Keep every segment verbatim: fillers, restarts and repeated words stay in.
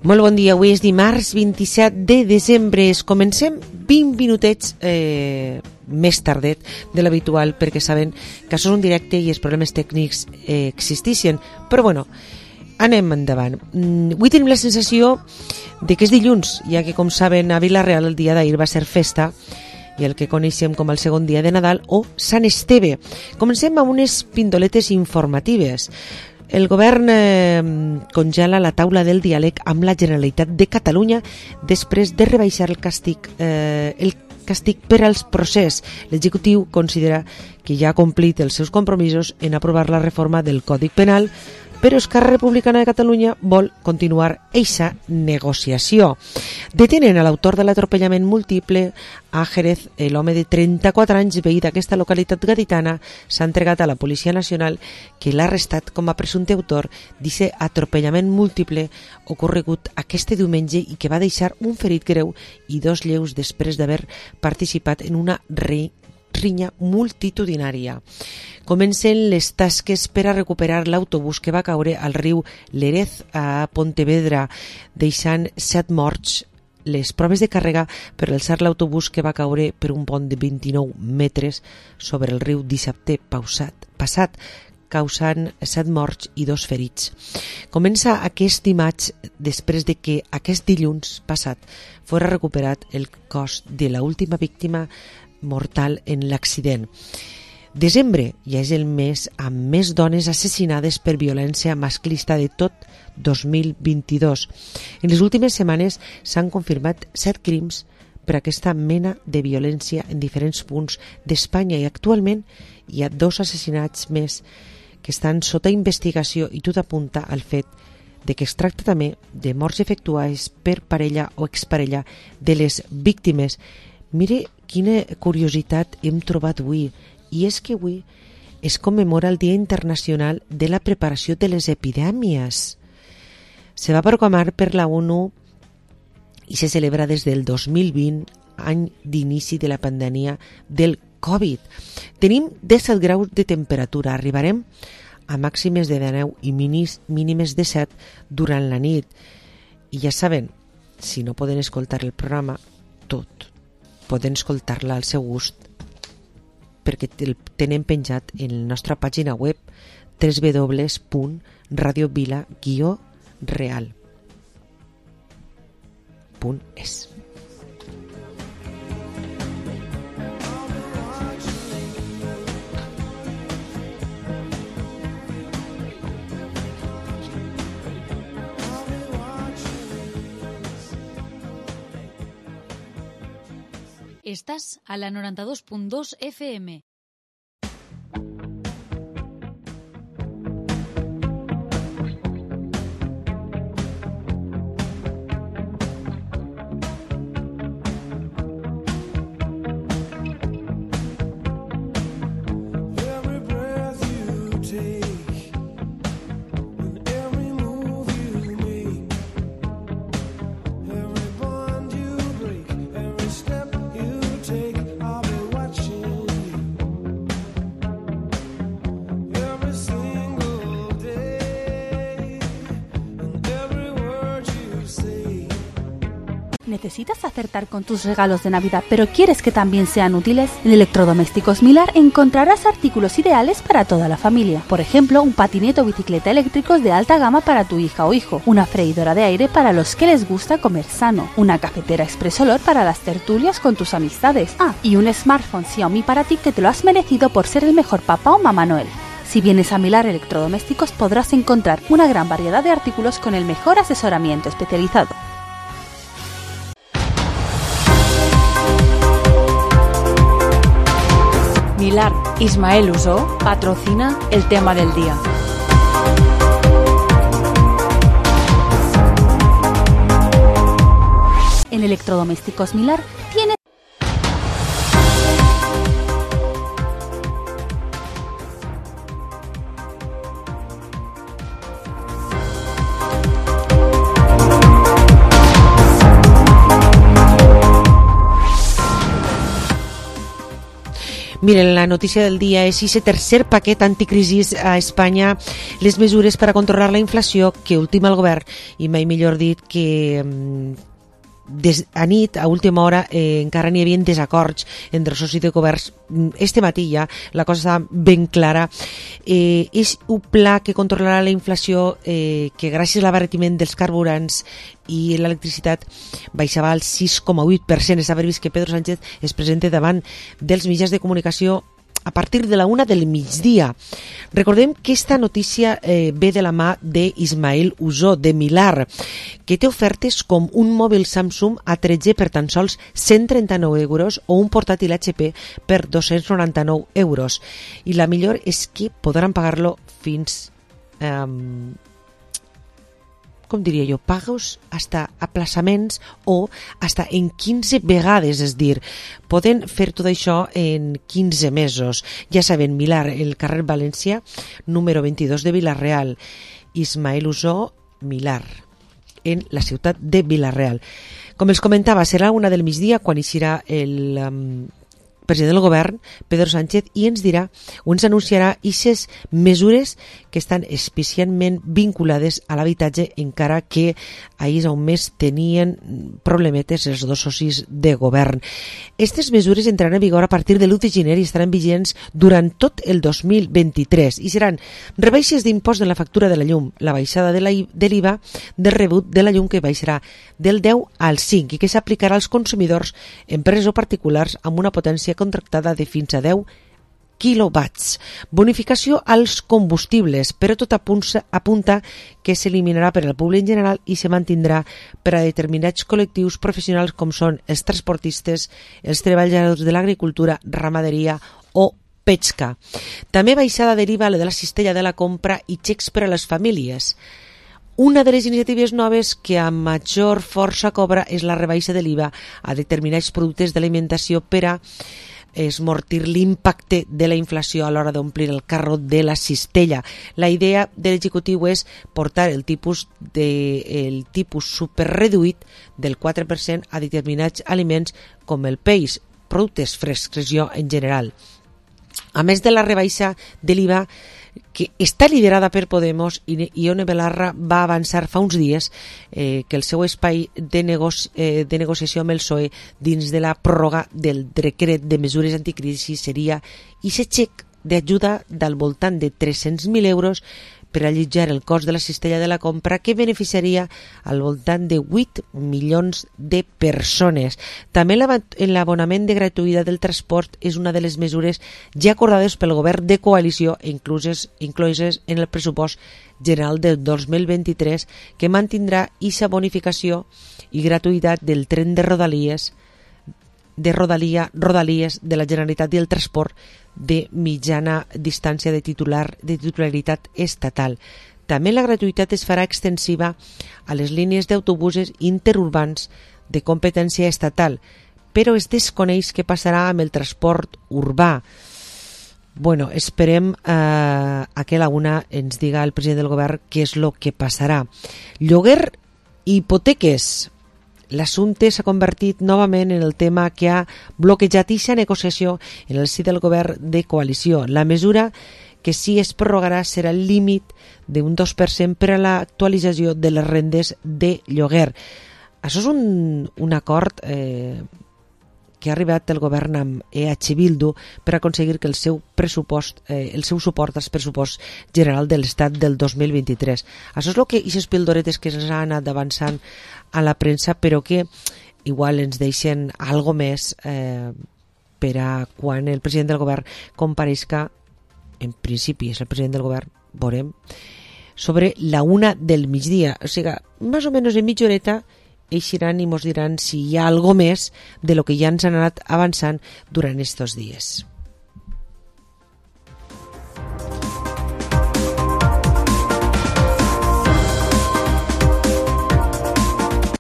Molt bon dia, avui és dimarts vint-i-set de desembre. Comencem vint minutets eh, més tardet de l'habitual, perquè saben que això és un directe i els problemes tècnics eh, existeixen. Però bueno, anem endavant. Mm, avui tenim la sensació de que és dilluns, ja que, com saben, a Vila-real el dia d'ahir va ser festa i el que coneixem com el segon dia de Nadal o Sant Esteve. Comencem amb unes pindoletes informatives. El govern eh, congela la taula del diàleg amb la Generalitat de Catalunya després de rebaixar el càstig, eh, el càstig per als procés. L'executiu considera que ja ha complit els seus compromisos en aprovar la reforma del Codi Penal, però Esquerra Republicana de Catalunya vol continuar eixa negociació. Detenen a l'autor de l'atropellament múltiple a Jerez. L'home de trenta-quatre anys, veí d'aquesta localitat gaditana, s'ha entregat a la Policia Nacional, que l'ha arrestat com a presumpte autor d'aquest atropellament múltiple ocorregut aquest diumenge i que va deixar un ferit greu i dos lleus després d'haver participat en una re rinya multitudinària. Comencen les tasques per a recuperar l'autobús que va caure al riu Lérez a Pontevedra, deixant set morts. Les proves de càrrega per alçar l'autobús que va caure per un pont de vint-i-nou metres sobre el riu dissabte pausat, passat, causant set morts i dos ferits. Comença aquest dimarts després de que aquest dilluns passat fora recuperat el cos de l'última víctima mortal en l'accident. Desembre ja és el mes amb més dones assassinades per violència masclista de tot dos mil vint-i-dos. En les últimes setmanes s'han confirmat set crims per aquesta mena de violència en diferents punts d'Espanya i actualment hi ha dos assassinats més que estan sota investigació i tot apunta al fet de que es tracta també de morts efectuades per parella o exparella de les víctimes. Mire quina curiositat hem trobat avui, i és que avui es commemora el Dia Internacional de la Preparació de les Epidèmies. Se va proclamar per la ONU i se celebra des del dos mil vint, any d'inici de la pandèmia del Covid. Tenim disset graus de temperatura, arribarem a màximes de deu i mínimes de set durant la nit. I ja saben, si no poden escoltar el programa tot, poden escoltar-la al seu gust perquè el tenen penjat en la nostra pàgina web w w w punt radio vila guió real punt es. Estás a la noranta dos punt dos F M. ¿Necesitas acertar con tus regalos de Navidad, pero quieres que también sean útiles? En Electrodomésticos Milar encontrarás artículos ideales para toda la familia. Por ejemplo, un patinete o bicicleta eléctricos de alta gama para tu hija o hijo, una freidora de aire para los que les gusta comer sano, una cafetera Express Olor para las tertulias con tus amistades. Ah, y un smartphone Xiaomi para ti que te lo has merecido por ser el mejor papá o mamá Noel. Si vienes a Milar Electrodomésticos podrás encontrar una gran variedad de artículos con el mejor asesoramiento especializado. Milar Ismael Usó patrocina el tema del día. En Electrodomésticos Milar tienes Miren, la notícia del dia és aquest tercer paquet anticrisis a Espanya, les mesures per a controlar la inflació que ultima el govern, i mai millor dit que des, a nit, a última hora, eh, encara n'hi havia desacords entre els socis de governs. Este matí ja la cosa està ben clara. Eh, és un pla que controlarà la inflació eh, que gràcies a l'abaratiment dels carburants i l'electricitat baixava al sis coma vuit per cent. És haver vist que Pedro Sánchez es presenta davant dels mitjans de comunicació a partir de la una del migdia. Recordem que esta notícia eh, ve de la mà d'Ismael Usó, de Milar, que té ofertes com un mòbil Samsung A tretze per tan sols cent trenta-nou euros o un portàtil H P per dos-cents noranta-nou euros. I la millor és que podran pagar-lo fins... Eh, com diria jo, pagos hasta aplaçaments o hasta en quinze vegades, és dir, poden fer tot això en quinze mesos. Ja saben, Milar, el carrer València, número vint-i-dos de Vila-real. Ismael Usó, Milar, en la ciutat de Vila-real. Com els comentava, serà una del migdia quan eixirà el um, president del govern, Pedro Sánchez, i ens dirà o ens anunciarà aquestes mesures que estan especialment vinculades a l'habitatge, encara que ahir a un mes tenien problemetes els dos socis de govern. Aquestes mesures entraran en vigor a partir de l'u de gener i estaran vigents durant tot el dos mil vint-i-tres i seran rebaixes d'impost en la factura de la llum, la baixada de l'I V A del rebut de la llum, que baixarà del deu al cinc i que s'aplicarà als consumidors, empreses o particulars amb una potència contractada de fins a deu quilowatts. Bonificació als combustibles, però tot apunta, apunta que s'eliminarà per al públic en general i se mantindrà per a determinats col·lectius professionals com són els transportistes, els treballadors de l'agricultura, ramaderia o pesca. També baixada de l'I V A de la cistella de la compra i xecs per a les famílies. Una de les iniciatives noves que amb major força cobra és la rebaixa de l'I V A a determinats productes d'alimentació per a esmortir l'impacte de la inflació a l'hora d'omplir el carro de la cistella. La idea de l'executiu és portar el tipus de, el tipus superreduït del quatre per cent a determinats aliments com el peix, productes frescs en general. A més de la rebaixa de l'I V A, que està liderada per Podemos, i Ione Belarra va avançar fa uns dies eh, que el seu espai de, negoci eh, de negociació amb el P S O E dins de la pròrroga del decret de mesures anticrisi seria aquest xec d'ajuda del voltant de tres-cents mil euros per allotjar el cost de la cistella de la compra, que beneficiaria al voltant de vuit milions de persones. També l'abonament de gratuïtat del transport és una de les mesures ja acordades pel govern de coalició e incluses, incloses en el pressupost general del dos mil vint-i-tres, que mantindrà aquesta bonificació i gratuïtat del tren de Rodalies de Rodalia, Rodalies de la Generalitat i el transport de mitjana distància de titular de titularitat estatal. També la gratuïtat es farà extensiva a les línies d'autobusos interurbans de competència estatal, però es desconeix què passarà amb el transport urbà. Bueno, esperem eh, a que a la una ens diga el president del govern què és el que passarà. Lloguer i hipoteques. L'assumpte s'ha convertit novament en el tema que ha bloquejat aquesta negociació en el si del govern de coalició. La mesura que sí es prorrogarà serà el límit d'un dos per cent per a l'actualització de les rendes de lloguer. Això és un, un acord eh, que ha arribat el govern amb E H Bildu per aconseguir que el seu pressupost, eh, el seu suport als pressupost general de l'Estat del dos mil vint-i-tres. Això és el que aquestes pildoretes que s'han anat avançant a la premsa, però que igual ens deixen algo més eh, per a quan el president del govern compareixca, en principi és el president del govern, veurem, sobre la una del migdia. O sigui, més o menys en mitja horeta eixiran i mos diran si hi ha algo més de lo que ja ens han anat avançant durant estos dies.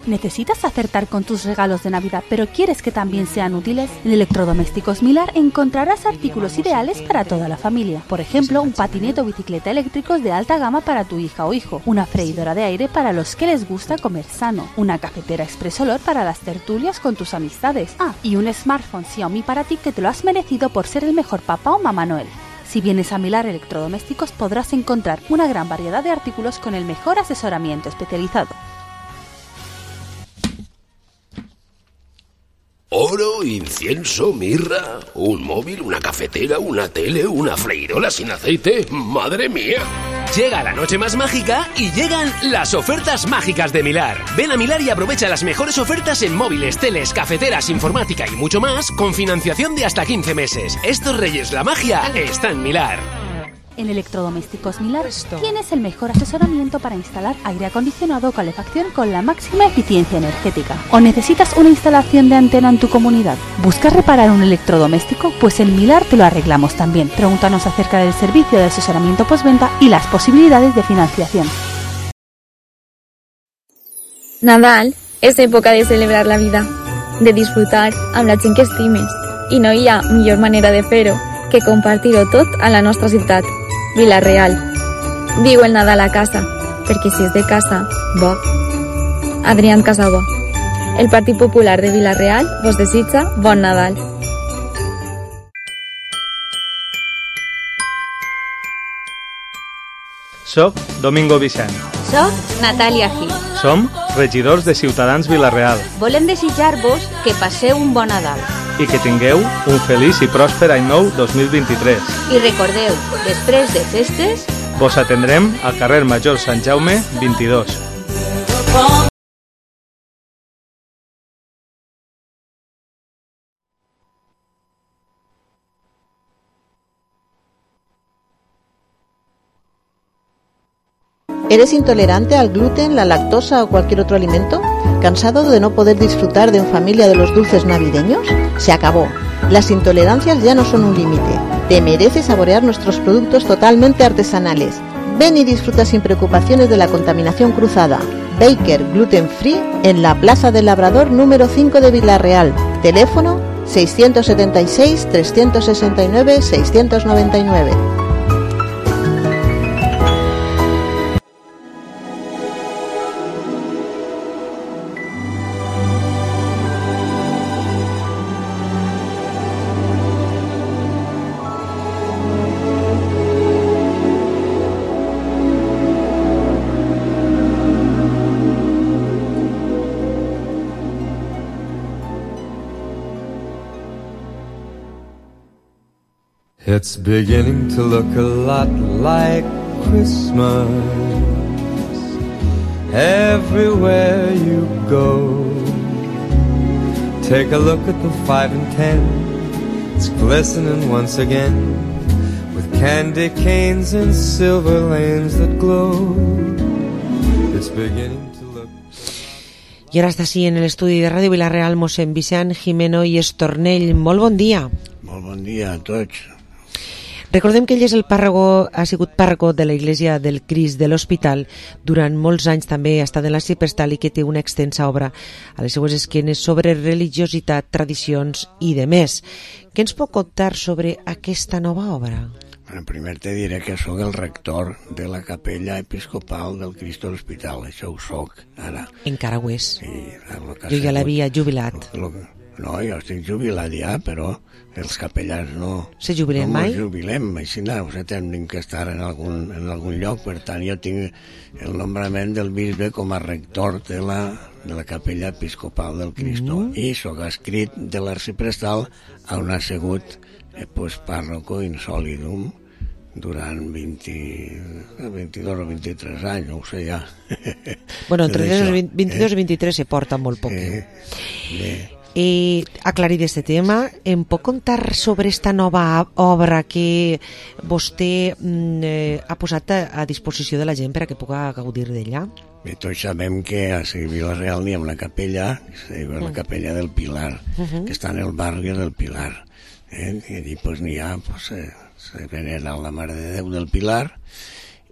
¿Necesitas acertar con tus regalos de Navidad, pero quieres que también sean útiles? En Electrodomésticos Milar encontrarás artículos ideales para toda la familia. Por ejemplo, un patinete o bicicleta eléctricos de alta gama para tu hija o hijo, una freidora de aire para los que les gusta comer sano, una cafetera Express Olor para las tertulias con tus amistades. Ah, y un smartphone Xiaomi para ti que te lo has merecido por ser el mejor papá o mamá Noel. Si vienes a Milar Electrodomésticos podrás encontrar una gran variedad de artículos con el mejor asesoramiento especializado. Oro, incienso, mirra, un móvil, una cafetera, una tele, una freidola sin aceite. ¡Madre mía! Llega la noche más mágica y llegan las ofertas mágicas de Milar. Ven a Milar y aprovecha las mejores ofertas en móviles, teles, cafeteras, informática y mucho más con financiación de hasta quince meses. Estos Reyes la magia está en Milar. En Electrodomésticos Milar tienes el mejor asesoramiento para instalar aire acondicionado o calefacción con la máxima eficiencia energética. ¿O necesitas una instalación de antena en tu comunidad? ¿Buscas reparar un electrodoméstico? Pues en Milar te lo arreglamos también. Pregúntanos acerca del servicio de asesoramiento postventa y las posibilidades de financiación. Nadal és època de celebrar la vida, de disfrutar amb la gent que estimes. I no hi ha millor manera de fer-ho que compartir-ho tot a la nostra ciutat, Vila-real. Viu el Nadal a casa, perquè si és de casa, bo. Adrián Casabó. El Partit Popular de Vila-real vos desitja bon Nadal. Soc Domingo Vicent. Soc Natàlia Gil. Som regidors de Ciutadans Vila-real. Volem desitjar-vos que passeu un bon Nadal. I que tingueu un feliç i pròsper any nou dos mil vint-i-tres. I recordeu, després de festes, vos atendrem al carrer Major Sant Jaume vint-i-dos. ¿Eres intolerante al gluten, la lactosa o cualquier otro alimento? ¿Cansado de no poder disfrutar de en familia de los dulces navideños? Se acabó. Las intolerancias ya no son un límite. Te mereces saborear nuestros productos totalmente artesanales. Ven y disfruta sin preocupaciones de la contaminación cruzada. Baker Gluten Free en la Plaza del Labrador número cinco de Vila-real. Teléfono seiscientos setenta y seis, trescientos sesenta y nueve, seiscientos noventa y nueve. It's beginning to look a lot like Christmas everywhere you go. Take a look at the five and ten. It's glistening once again with candy canes and silver lanes that glow. It's beginning to look. I ara està així en l'estudi de Ràdio Vila-real mossèn Vicent Jimeno i Estornell. Molt bon dia. Molt bon dia a tots. Recordem que ell és el pàrroco, ha sigut pàrroco de la Iglesia del Crist de l'Hospital durant molts anys, també ha estat en la Ciprestal i que té una extensa obra a les seues esquenes sobre religiositat, tradicions i de més. Què ens pot contar sobre aquesta nova obra? Bueno, primer te diré que sóc el rector de la capella episcopal del Crist de l'Hospital, això ho soc ara. Encara ho és. Sí, jo ja l'havia jubilat. Lo, lo, no, jo estic jubilat ja, però els capellans no... Se jubilen no mai? No jubilem, així no, o sigui, tenim que estar en algun, en algun lloc, per tant jo tinc el nombrament del bisbe com a rector de la, de la capella episcopal del Cristo, mm. i sóc escrit de l'arciprestal on ha sigut eh, pues, pàrroco insòlidum durant vint, vint-i-dos o vint-i-tres anys, no ho sé ja. Bueno, entre vint-i-dos i vint-i-tres se porta molt poc. Eh, bé. I aclarir este tema, em pot contar sobre esta nova obra que vostè eh, ha posat a, a disposició de la gent per a que puga gaudir d'ella? Bé, tots sabem que a Vila-real n'hi ha una capella, que és la capella del Pilar, uh-huh. que està en el barri del Pilar. Eh? I allí pues, n'hi ha, pues, eh, se venera la Mare de Déu del Pilar,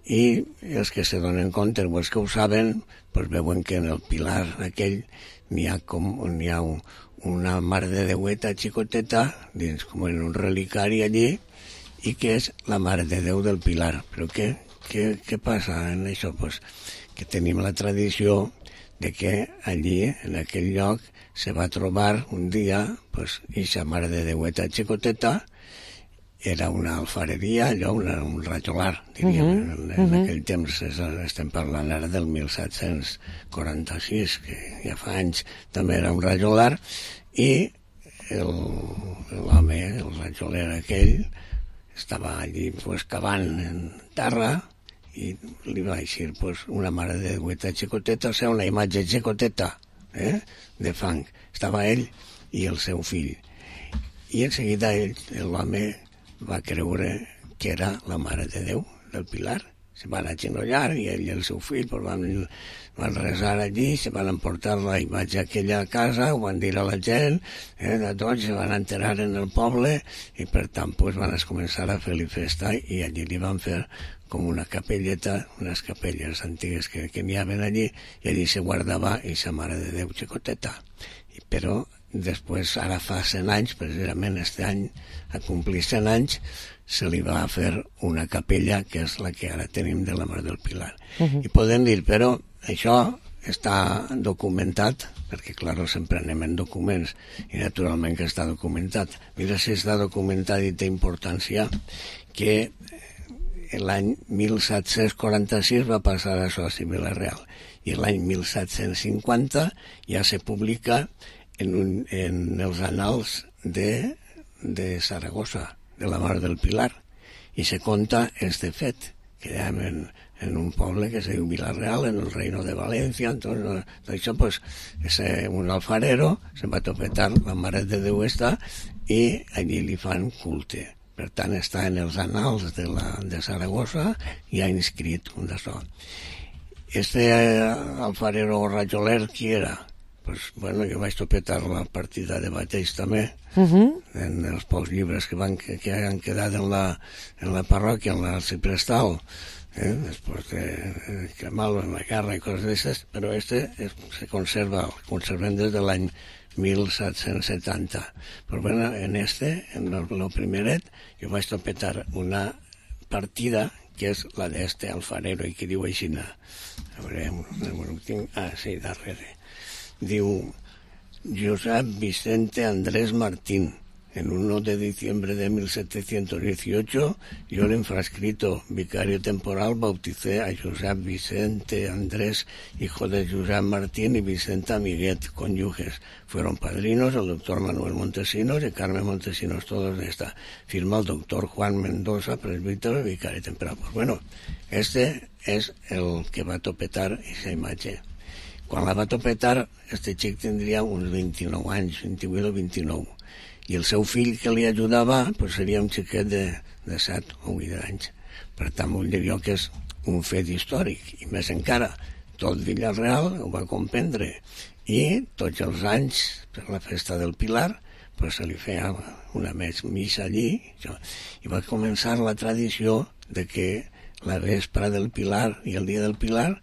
i els que se donen compte, o els que ho saben, pues veuen que en el pilar aquell n'hi ha, com, n'hi ha un, una mare de Déueta xicoteta, dins com en un relicari allí, i que és la Mare de Déu del Pilar. Però què, què, què passa en això? Pues que tenim la tradició de que allí, en aquell lloc, se va trobar un dia, pues, ixa Mare de Déueta xicoteta, era una alfareria, allò, una, un rajolar, diríem. Uh -huh, en, en uh -huh. aquell temps es, estem parlant ara del mil set-cents quaranta-sis, que ja fa anys també era un rajolar, i l'home, el rajoler aquell, estava allí pues, cavant en terra i li va eixir pues, una Mare de Déueta xicoteta, o sigui, una imatge xicoteta, eh, de fang. Estava ell i el seu fill. I en seguida ell, l'home, va creure que era la Mare de Déu del Pilar. Se van agenollar i ell i el seu fill pues, van, van resar allí, se van emportar la imatge aquella a casa, ho van dir a la gent, eh, de tots, se van enterar en el poble i per tant pues, van començar a fer-li festa i allí li van fer com una capelleta, unes capelles antigues que, que n'hi havia allí, i allí se guardava aquesta Mare de Déu xicoteta. I, però després, ara fa cent anys, precisament este any, a complir cent anys, se li va fer una capella, que és la que ara tenim de la Mare del Pilar. Uh-huh. I podem dir, però això està documentat, perquè, clar, sempre anem en documents, i naturalment que està documentat. Mira si està documentat i té importància que l'any mil set-cents quaranta-sis va passar això a Vila Real, i l'any mil set-cents cinquanta ja se publica en, un, en els annals de, de Saragossa, de la Mare del Pilar, i se conta este fet, que hi ha en, en un poble que se diu Vila-real, en el Reino de València. Entonces, això, pues, ese, un alfarero se va topetar la Mare de Déu esta i allí li fan culte. Per tant, està en els annals de, la, de Saragossa i ha inscrit un d'això. Este alfarero rajoler, qui era? Pues, bueno, jo vaig topetar la partida de bateix també, uh-huh. en els pocs llibres que, van, que, que han quedat en la, en la parròquia, en l'arxiprestal, eh? Després de, de cremar-lo en la guerra i coses d'aixes, però este es, se conserva, el conservem des de l'any mil set-cents setanta. Però bueno, en este, en el, el primeret, jo vaig topetar una partida que és la d'este alfarero, i que diu així, a veure, ho tinc, ah, sí, darrere. Diu Josep Vicente Andrés Martín. En uno de diciembre de mil setecientos dieciocho, yo el infrascrito vicario temporal bauticé a Josep Vicente Andrés, hijo de Josep Martín y Vicenta Amiguet, cónyuges. Fueron padrinos el doctor Manuel Montesinos y Carmen Montesinos, todos de esta. Firma el doctor Juan Mendoza, presbítero y vicario temporal. Pues bueno, este es el que va a topetar esa imagen. Quan la va topetar, este xic tindria uns vint-i-nou anys, vint-i-vuit o vint-i-nou, i el seu fill que li ajudava pues, seria un xiquet de, de set o vuit anys. Per tant, vull dir jo que és un fet històric, i més encara, tot Vila-real ho va comprendre, i tots els anys, per la festa del Pilar, pues, se li feia una missa allí, i va començar la tradició de que la vespra del Pilar i el dia del Pilar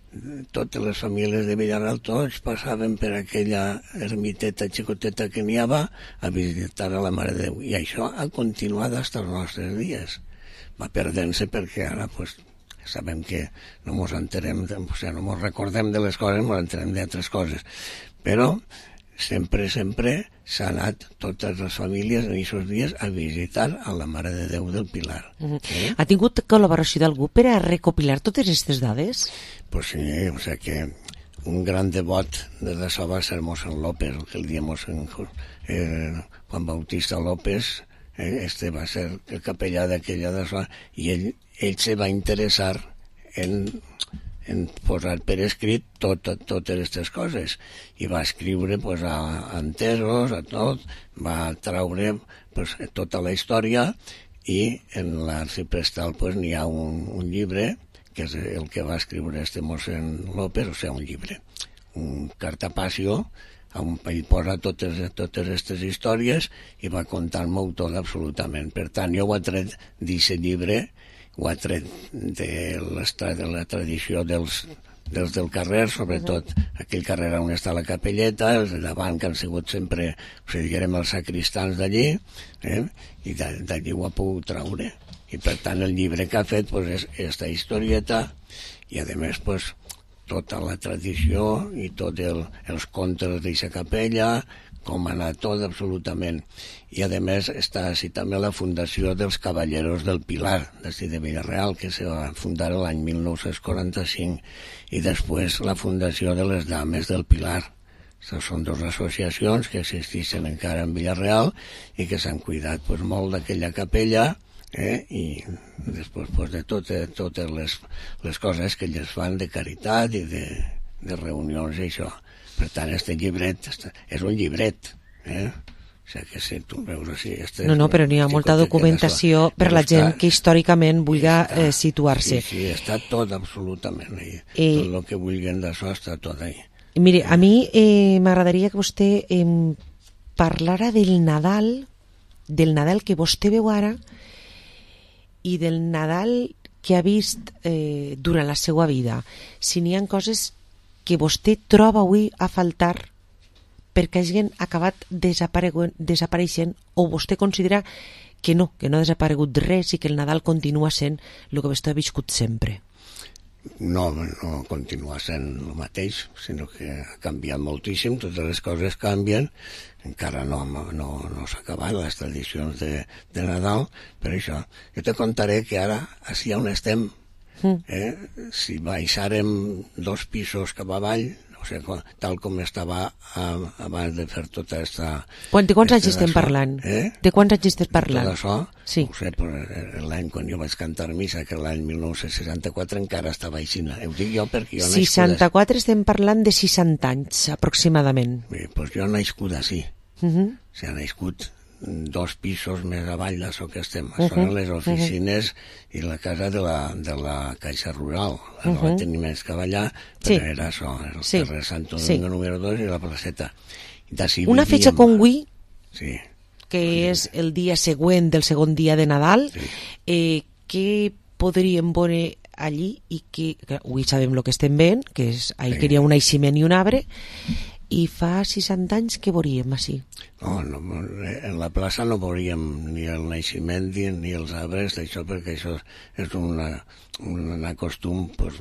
totes les famílies de Vila-real, tots passaven per aquella ermiteta xicoteta que n'hi havia a visitar a la Mare de Déu. I això ha continuat fins als nostres dies. Va perdent-se perquè ara pues, sabem que no ens enterem, o sigui, no ens recordem de les coses, ens enterem d'altres coses. Però sempre, sempre s'ha anat totes les famílies en aquests dies a visitar a la Mare de Déu del Pilar. Uh-huh. eh? Ha tingut col·laboració d'algú per a recopilar totes aquestes dades? Pues sí, o sea que un gran devot de això va ser Mossèn López, el que el dia Mossèn eh, Juan Bautista López, eh, este va ser el capellà d'aquella d'això, i ell, ell se va interessar en en posar per escrit tot, tot, totes aquestes coses, i va escriure pues, a, a entesos, a tot, va traure pues, tota la història, i en l'arxiprestal pues, n'hi ha un, un llibre que és el que va escriure este Mossèn López, o sigui, un llibre, un cartapacio, on ell posa totes totes aquestes històries i va contar-m'ho tot absolutament. Per tant, jo ho he tret d'aquest llibre ho ha tret de, de la tradició dels, dels del carrer, sobretot aquell carrer on està la capelleta, els de davant que han sigut sempre, o sigui, diguem, els sacristans d'allí, eh? I d'allí ho ha pogut traure. I per tant el llibre que ha fet pues, és aquesta historieta i a més pues, tota la tradició i tots el, els contes d'aquesta capella, com ha anat tot absolutament. I a més està així també la fundació dels Caballeros del Pilar, d'ací de Villarreal, que se va fundar l'any mil nou-cents quaranta-cinc, i després la fundació de les Dames del Pilar. Aquestes són dues associacions que existeixen encara en Villarreal i que s'han cuidat pues, molt d'aquella capella, eh? I després pues, de totes, totes les, les coses que elles fan de caritat i de, de reunions i això. Per tant, este llibret és un llibret, eh? O sigui que si tu veus així... Este no, no, però n'hi ha molta documentació per la gent que històricament vulgui eh, situar-se. Sí, sí, està tot absolutament ahí. I, tot el que vulguin d'això està tot ahí. Mire, a mi eh, m'agradaria que vostè eh, parlara del Nadal, del Nadal que vostè veu ara i del Nadal que ha vist eh, durant la seva vida. Si n'hi ha coses que vostè troba avui a faltar perquè hagin acabat desapareixent o vostè considera que no, que no ha desaparegut res i que el Nadal continua sent el que vostè ha viscut sempre. No, no continua sent el mateix, sinó que ha canviat moltíssim, totes les coses canvien, encara no, no, no s'ha acabat les tradicions de, de Nadal, per això jo te contaré que ara, així on estem, eh, si baixàrem dos pisos cap avall, o sigui, tal com estava uh, abans de fer tota aquesta... Quan, de quants anys estem parlant? Eh? De quants anys estem parlant? Tot això, sí. No sé, l'any quan jo vaig cantar missa, que l'any mil nou-cents seixanta-quatre encara estava així. Ho dic jo perquè jo nascut... seixanta-quatre estem parlant de seixanta anys, aproximadament. Bé, doncs jo he nascut així. Uh -huh. O sigui, he nascut dos pisos més avall d'això que estem. Uh -huh. Són les oficines uh -huh. i la casa de la, de la Caixa Rural. Uh -huh. No la tenim més cavallar, però sí. Era això, el sí. carrer Santo Domingo sí. número dos i la placeta. I una fetge com avui, sí. que sí. és el dia següent del segon dia de Nadal, sí. eh, què podríem veure allí i que, que avui sabem el que estem veient, que és ahir sí. que hi ha un naixement i un arbre, i fa seixanta anys que veuríem així? No, no, en la plaça no veuríem ni el naixement ni els arbres d'això, perquè això és una, un costum pues,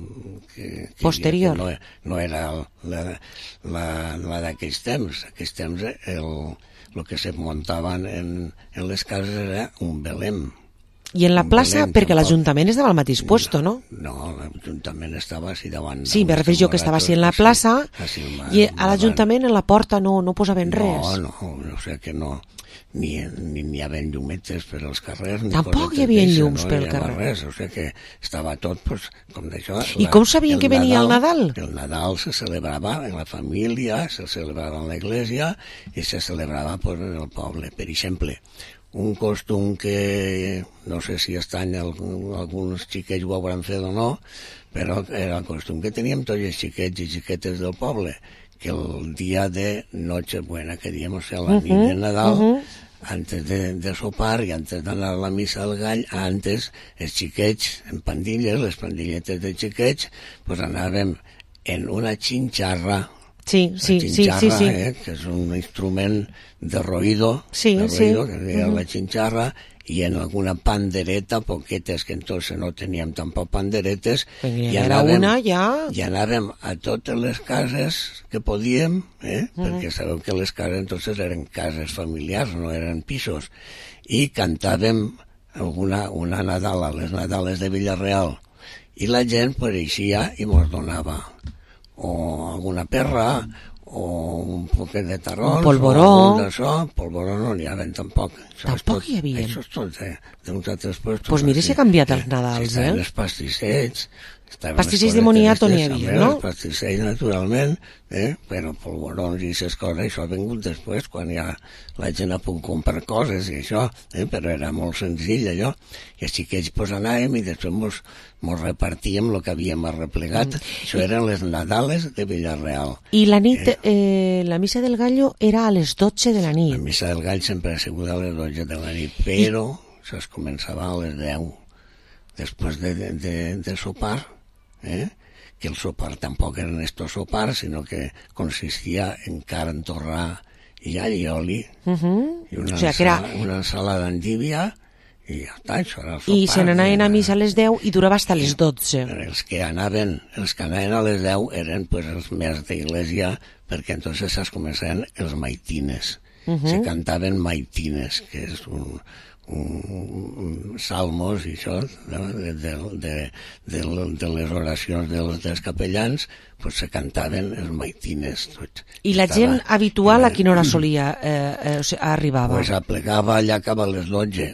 que, que posterior. Que no, no era la, la, la d'aquells temps. Aquells temps el, el que se muntaven en, en les cases era un belém. I en la plaça, perquè l'Ajuntament estava al mateix puesto, no? No, l'Ajuntament estava així davant. Sí, me refereixo que estava així en la plaça i a l'Ajuntament en la porta no, no posaven res. No, no, o sigui que no, ni, ni, ni hi havia llumetes per als carrers. Tampoc hi havia llums per al carrer. Res, o sigui que estava tot pues, com d'això. I com sabien que venia el Nadal? El Nadal se celebrava en la família, se celebrava en l'església i se celebrava pues, en el poble. Per exemple, un costum que no sé si aquest any alguns xiquets ho hauran fet o no, però era el costum que teníem tots els xiquets i xiquetes del poble, que el dia de Nochebuena, que diem, o sigui, la nit de Nadal, uh -huh. antes de, de sopar i antes d'anar a la missa del gall, antes els xiquets en pandilles, les pandilletes de xiquets, pues anàvem en una xinxarra. Sí, sí, sí, sí, sí. Eh, que és un instrument de roïdo, sí, de roïdo, sí. que deia uh -huh. la xinxarra, i en alguna pandereta, poquetes, que entonces no teníem tampoc panderetes, i anàvem, una, ja... i anàvem a totes les cases que podíem, eh, uh -huh. perquè sabeu que les cases entonces eren cases familiars, no eren pisos, i cantàvem alguna, una Nadala, les Nadales de Villarreal, i la gent pareixia i mos donava o alguna perra, o un poquet de tarrons, un polvoró, d'això, polvoró no n'hi havia tampoc. Això tampoc tot, hi havia. Això és tot d'uns altres puestos. Doncs pues mira si ha canviat els Nadals, sí, eh? Els pastissets, pastissets de moniato n'hi havia, no? Els pastissets, naturalment, eh? Però polvorons i aquestes coses, això ha vingut després, quan ja la gent ha pogut comprar coses i això, eh? Però era molt senzill allò, i així que ells pues, anàvem i després mos, mos repartíem el que havíem arreplegat. Mm. Això eren les Nadales de Villarreal. I la nit, eh? Eh, la missa del gallo era a les dotze de la nit. La missa del gall sempre ha sigut a les dotze de la nit, però I... això es començava a les deu. després de, de, de, de sopar, eh? que el sopar tampoc eren estos sopars, sinó que consistia en carn, torrà i all i oli, uh-huh. i una, o sigui, que era... una ensalada endívia, i ja està, això era el sopar. I se n'anaven a missa a les deu i durava fins a les dotze. Els que anaven, els que anaven a les deu eren pues, els més d'església, perquè entonces es començaven els maitines. Uh-huh. Se cantaven maitines, que és un, un, un salmos i això, no? de, de, de, de, de les oracions dels, dels capellans, pues se cantaven els maitines. Tots. I la gent Estava, habitual a quina hora solia eh, eh, o sigui, arribava? Pues aplegava allà cap a les dotze.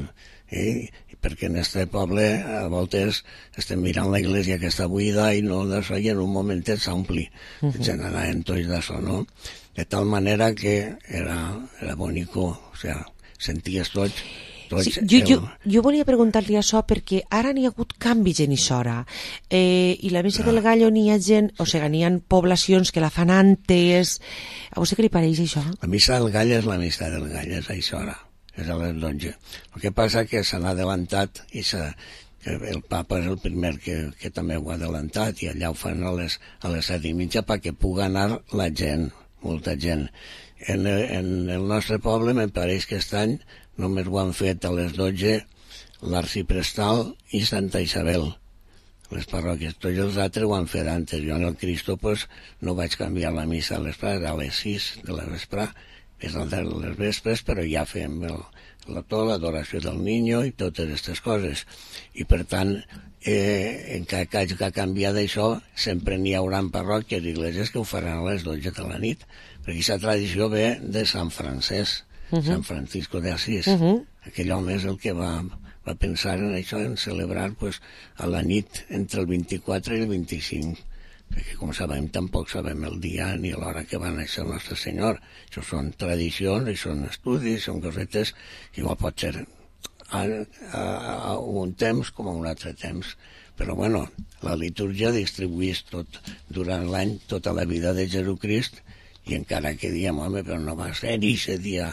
Eh? Perquè en este poble a voltes estem mirant la iglesia que està buida i no d'això i en un momentet s'ompli. Uh -huh. Se n'anaven tots d'això, no? De tal manera que era, era bonico, o sea, senties tots. tots sí, jo, el... jo, jo volia preguntar-li això perquè ara n'hi ha hagut canvis en Ixora eh, i la Missa no. del Gallo n'hi ha gent, o sigui, n'hi ha poblacions que la fan antes. A vostè què li pareix això? La Missa del Gall és la Missa del Gall, és a Ixora. És a les dotze. El que passa que s'han adelantat i que el papa és el primer que, que també ho ha adelantat i allà ho fan a les, a les set i mitja perquè pugui anar la gent, molta gent. En el, en el nostre poble me pareix que aquest any només ho han fet a les dotze l'Arciprestal i Santa Isabel, les parròquies. Tots els altres ho han fet antes. Jo en el Cristo pues, no vaig canviar la missa a l'espre, era a les sis de la vesprà, és el de les vespres, però ja fem el, la tota l'adoració del Niño i totes aquestes coses. I per tant, eh, en cada cas que ha canviat això, sempre n'hi haurà parròquies i igleses que ho faran a les dotze de la nit, perquè aquesta tradició ve de Sant Francesc, uh-huh. Sant Francisco de Asís. Uh-huh. Aquell home és el que va, va pensar en això, en celebrar pues, a la nit entre el vint-i-quatre i el vint-i-cinc. Perquè, com sabem, tampoc sabem el dia ni l'hora que va néixer el nostre Senyor. Això són tradicions, i són estudis, són cosetes que igual pot ser a, a, a un temps com a un altre temps. Però, bueno, la litúrgia distribuïs tot, durant l'any tota la vida de Jesucrist i encara que diem, home, però no va ser aquest dia.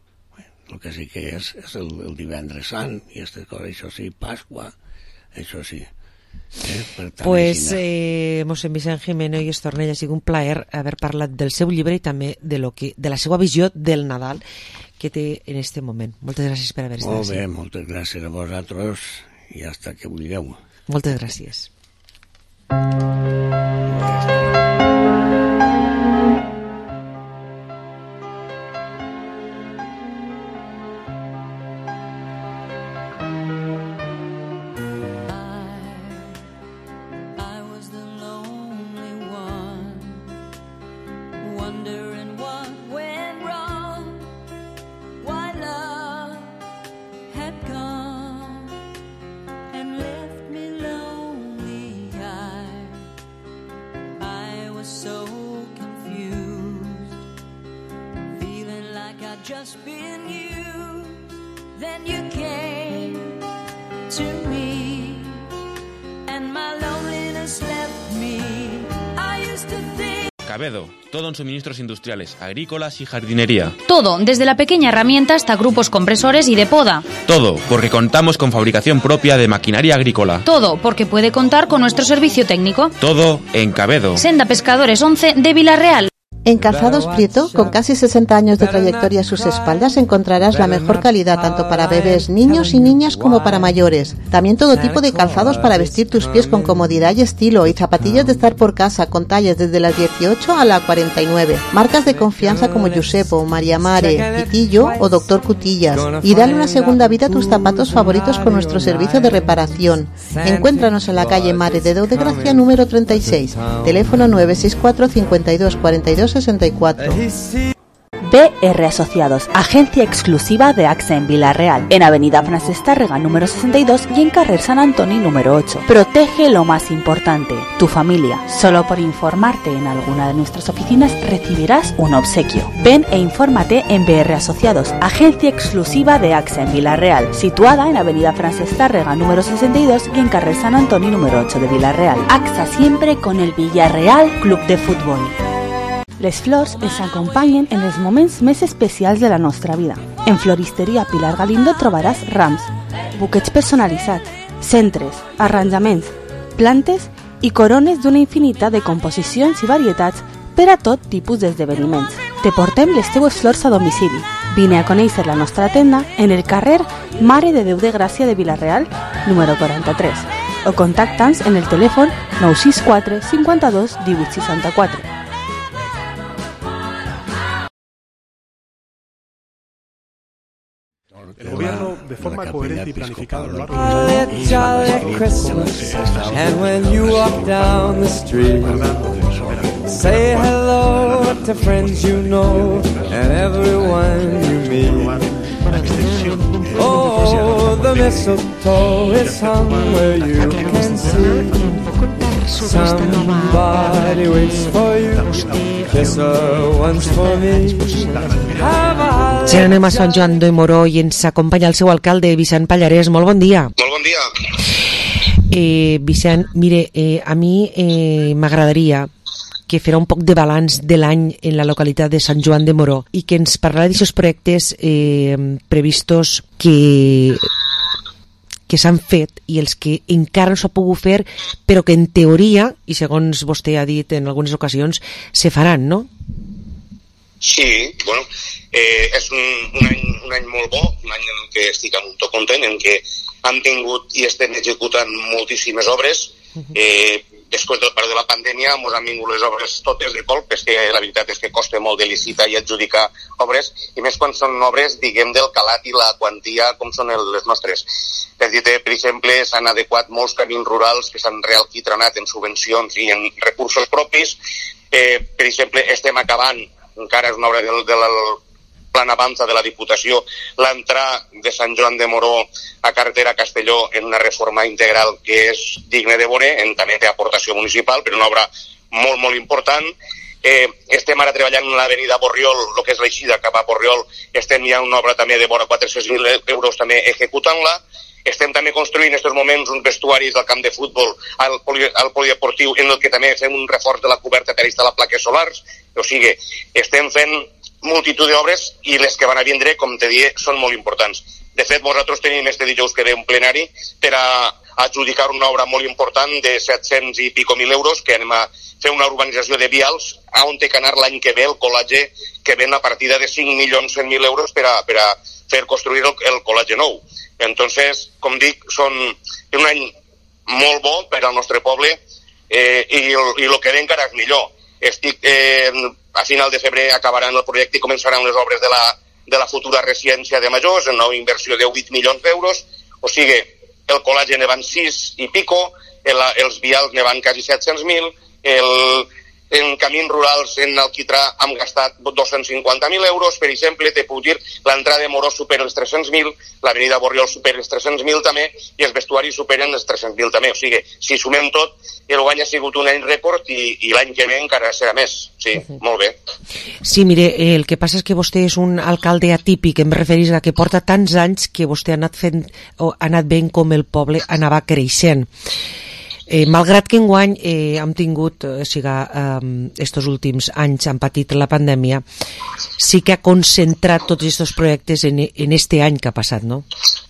El que sí que és, és el, el divendres sant i aquestes coses, això sí, Pasqua, això sí. Eh, pues eh, mossèn Vicent Gimeno i Estornell, ha sigut un plaer haver parlat del seu llibre i també de, lo que, de la seva visió del Nadal que té en este moment. Moltes gràcies per haver estat Molt bé, així. moltes gràcies a vosaltres i hasta que vulgueu. Moltes gràcies. Just been you, then you came to me, and my loneliness left me. I used to think. Cabedo, todo en suministros industriales, agrícolas y jardinería. Todo, desde la pequeña herramienta hasta grupos compresores y de poda. Todo, porque contamos con fabricación propia de maquinaria agrícola. Todo, porque puede contar con nuestro servicio técnico. Todo en Cabedo. Senda Pescadores once de Villarreal. En Calzados Prieto, con casi sesenta años de trayectoria a sus espaldas, encontrarás la mejor calidad tanto para bebés, niños y niñas como para mayores. También todo tipo de calzados para vestir tus pies con comodidad y estilo, y zapatillas de estar por casa con tallas desde las dieciocho a la cuarenta y nueve. Marcas de confianza como Giusepo, María Mare, Pitillo o Doctor Cutillas. Y dale una segunda vida a tus zapatos favoritos con nuestro servicio de reparación. Encuéntranos en la calle Mare de Déu de Gracia número treinta y seis. Teléfono nueve seis cuatro, cincuenta y dos, cuarenta y dos sesenta y cuatro. B R Asociados, agencia exclusiva de AXA en Villarreal, en Avenida Francesc Tárrega número sesenta y dos y en Carrer Sant Antoni número ocho. Protege lo más importante, tu familia. Solo por informarte en alguna de nuestras oficinas recibirás un obsequio. Ven e infórmate en B R Asociados, agencia exclusiva de AXA en Villarreal, situada en Avenida Francesc Tárrega número sesenta y dos y en Carrer Sant Antoni número ocho de Villarreal. AXA siempre con el Villarreal Club de Fútbol. Les flors ens acompanyen en els moments més especials de la nostra vida. En Floristeria Pilar Galindo trobaràs rams, buquets personalitzats, centres, arranjaments, plantes i corones d'una infinitat de composicions i varietats per a tot tipus d'esdeveniments. Te portem les teues flors a domicili. Vine a conèixer la nostra tenda en el carrer Mare de Déu de Gràcia de Vila-real, número quaranta-tres, o contacta'ns en el telèfon nou sis quatre cinquanta-dos divuit seixanta-quatre. El gobierno, de forma coherente y planificada, lo ha And when you walk down the street, say hello to friends you know and everyone you meet. Oh, the mistletoe is hung where you can see. Somebody waits for you, kiss her once for me. Si anem a Sant Joan de Moró i ens acompanya el seu alcalde, Vicent Pallarès. Molt bon dia. Molt bon dia. Eh, Vicent, mire, eh, a mi eh, m'agradaria que farà un poc de balanç de l'any en la localitat de Sant Joan de Moró i que ens parlarà d'aquests projectes eh, previstos que que s'han fet i els que encara no s'ha pogut fer, però que en teoria, i segons vostè ha dit en algunes ocasions, se faran, no? Sí, bueno, eh, és un, un, any, un any molt bo, un any en què estic molt content, en què han tingut i estem executant moltíssimes obres. Eh, després del part de la pandèmia ens han vingut les obres totes de colp, és que la veritat és que costa molt de licitar i adjudicar obres, i més quan són obres, diguem, del calat i la quantia com són el, les nostres. Per dir, per exemple, s'han adequat molts camins rurals que s'han realquitranat en subvencions i en recursos propis. Eh, per exemple, estem acabant, encara és una obra del, del Plan Avanza de la Diputació, l'entrada de Sant Joan de Moró a carretera Castelló en una reforma integral que és digne de veure, en també té aportació municipal, però una obra molt, molt important. Eh, estem ara treballant en l'avenida Borriol, el que és l'eixida cap a Borriol, estem ja en una obra també de vora quatre-cents mil euros també executant-la. Estem també construint en aquests moments uns vestuaris al camp de futbol, al, poli, al polideportiu, en el que també fem un reforç de la coberta per instal·lar plaques solars. O sigui, estem fent multitud d'obres i les que van a vindre, com te diré, són molt importants. De fet, nosaltres tenim este dijous que ve un plenari per a adjudicar una obra molt important de set-cents i pico mil euros, que anem a fer una urbanització de vials, a on té que anar l'any que ve el col·legi, que ven a partida de cinc milions cent mil euros per a, per a fer construir el, el col·legi nou. Entonces, com dic, són un any molt bo per al nostre poble eh, i, i el que ve encara és millor. Estic, eh, a final de febrer acabaran el projecte i començaran les obres de la, de la futura residència de majors, en una inversió de vuit milions d'euros. O sigui, el col·legi ne van sis i pico, el, els vials ne van quasi set-cents mil, el, en camins rurals en Alquitrà hem gastat dos-cents cinquanta mil euros, per exemple, te puc dir, l'entrada de Moró supera els tres-cents mil, l'avenida Borriol supera els tres-cents mil també, i els vestuaris superen els tres-cents mil també. O sigui, si sumem tot, el guany ha sigut un any rècord i, i l'any que ve encara serà més. Sí, uh-huh. Molt bé. Sí, mire, eh, el que passa és que vostè és un alcalde atípic, em referís a que porta tants anys que vostè ha anat fent, o ha anat ben com el poble anava creixent. Eh, malgrat que enguany eh, hem tingut, o sigui, eh, estos últims anys han patit la pandèmia, sí que ha concentrat tots aquests projectes en, en este any que ha passat, no?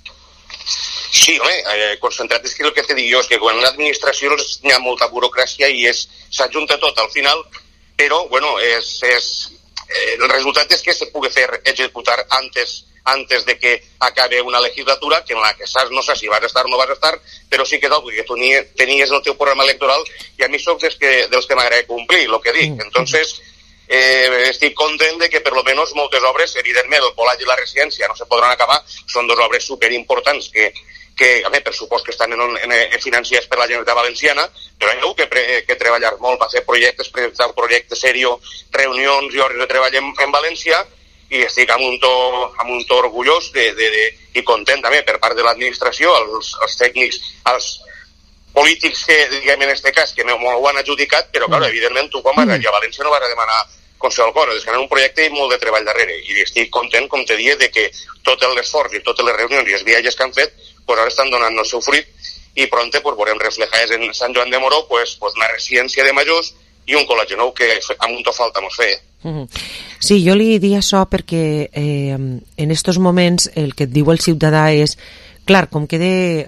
Sí, home, eh, concentrat és que el que te dic jo, és que quan en l'administració hi ha molta burocràcia i s'ajunta tot al final, però, bueno, és, és, eh, el resultat és que se pugui fer executar antes antes de que acabe una legislatura, que en la que saps, no sé si vas a estar o no vas a estar, però sí que és algo que tu tenies el teu programa electoral i a mi soc dels que, dels que m'agrada complir, el que dic. Entonces, eh, estic content de que per lo menos moltes obres, evidentment, el col·legi i la residència no se podran acabar, són dues obres superimportants que, que a mi, per supost que estan en, en, en financiats per la Generalitat Valenciana, però hi ha que, pre, que treballar molt, va fer projectes, presentar un projecte serio, reunions i hores de treball en, en València, i estic amb un to, amb un to orgullós de, de, de, i content també per part de l'administració, els, els tècnics, els polítics que, diguem en aquest cas, que m'ho han adjudicat, però, clar, evidentment, tu quan vas allà a València no vas a demanar qualsevol cosa, és que hi ha un projecte i molt de treball darrere, i estic content, com te dic, de que tot l'esforç i totes les reunions i els viatges que han fet, pues ara estan donant el seu fruit, i pronte pues, veurem reflejades en Sant Joan de Moró pues, pues una residència de majors i un col·legi nou que amb un to falta mos feia. Sí, jo li dic això perquè eh, en estos moments el que et diu el ciutadà és, clar, com que de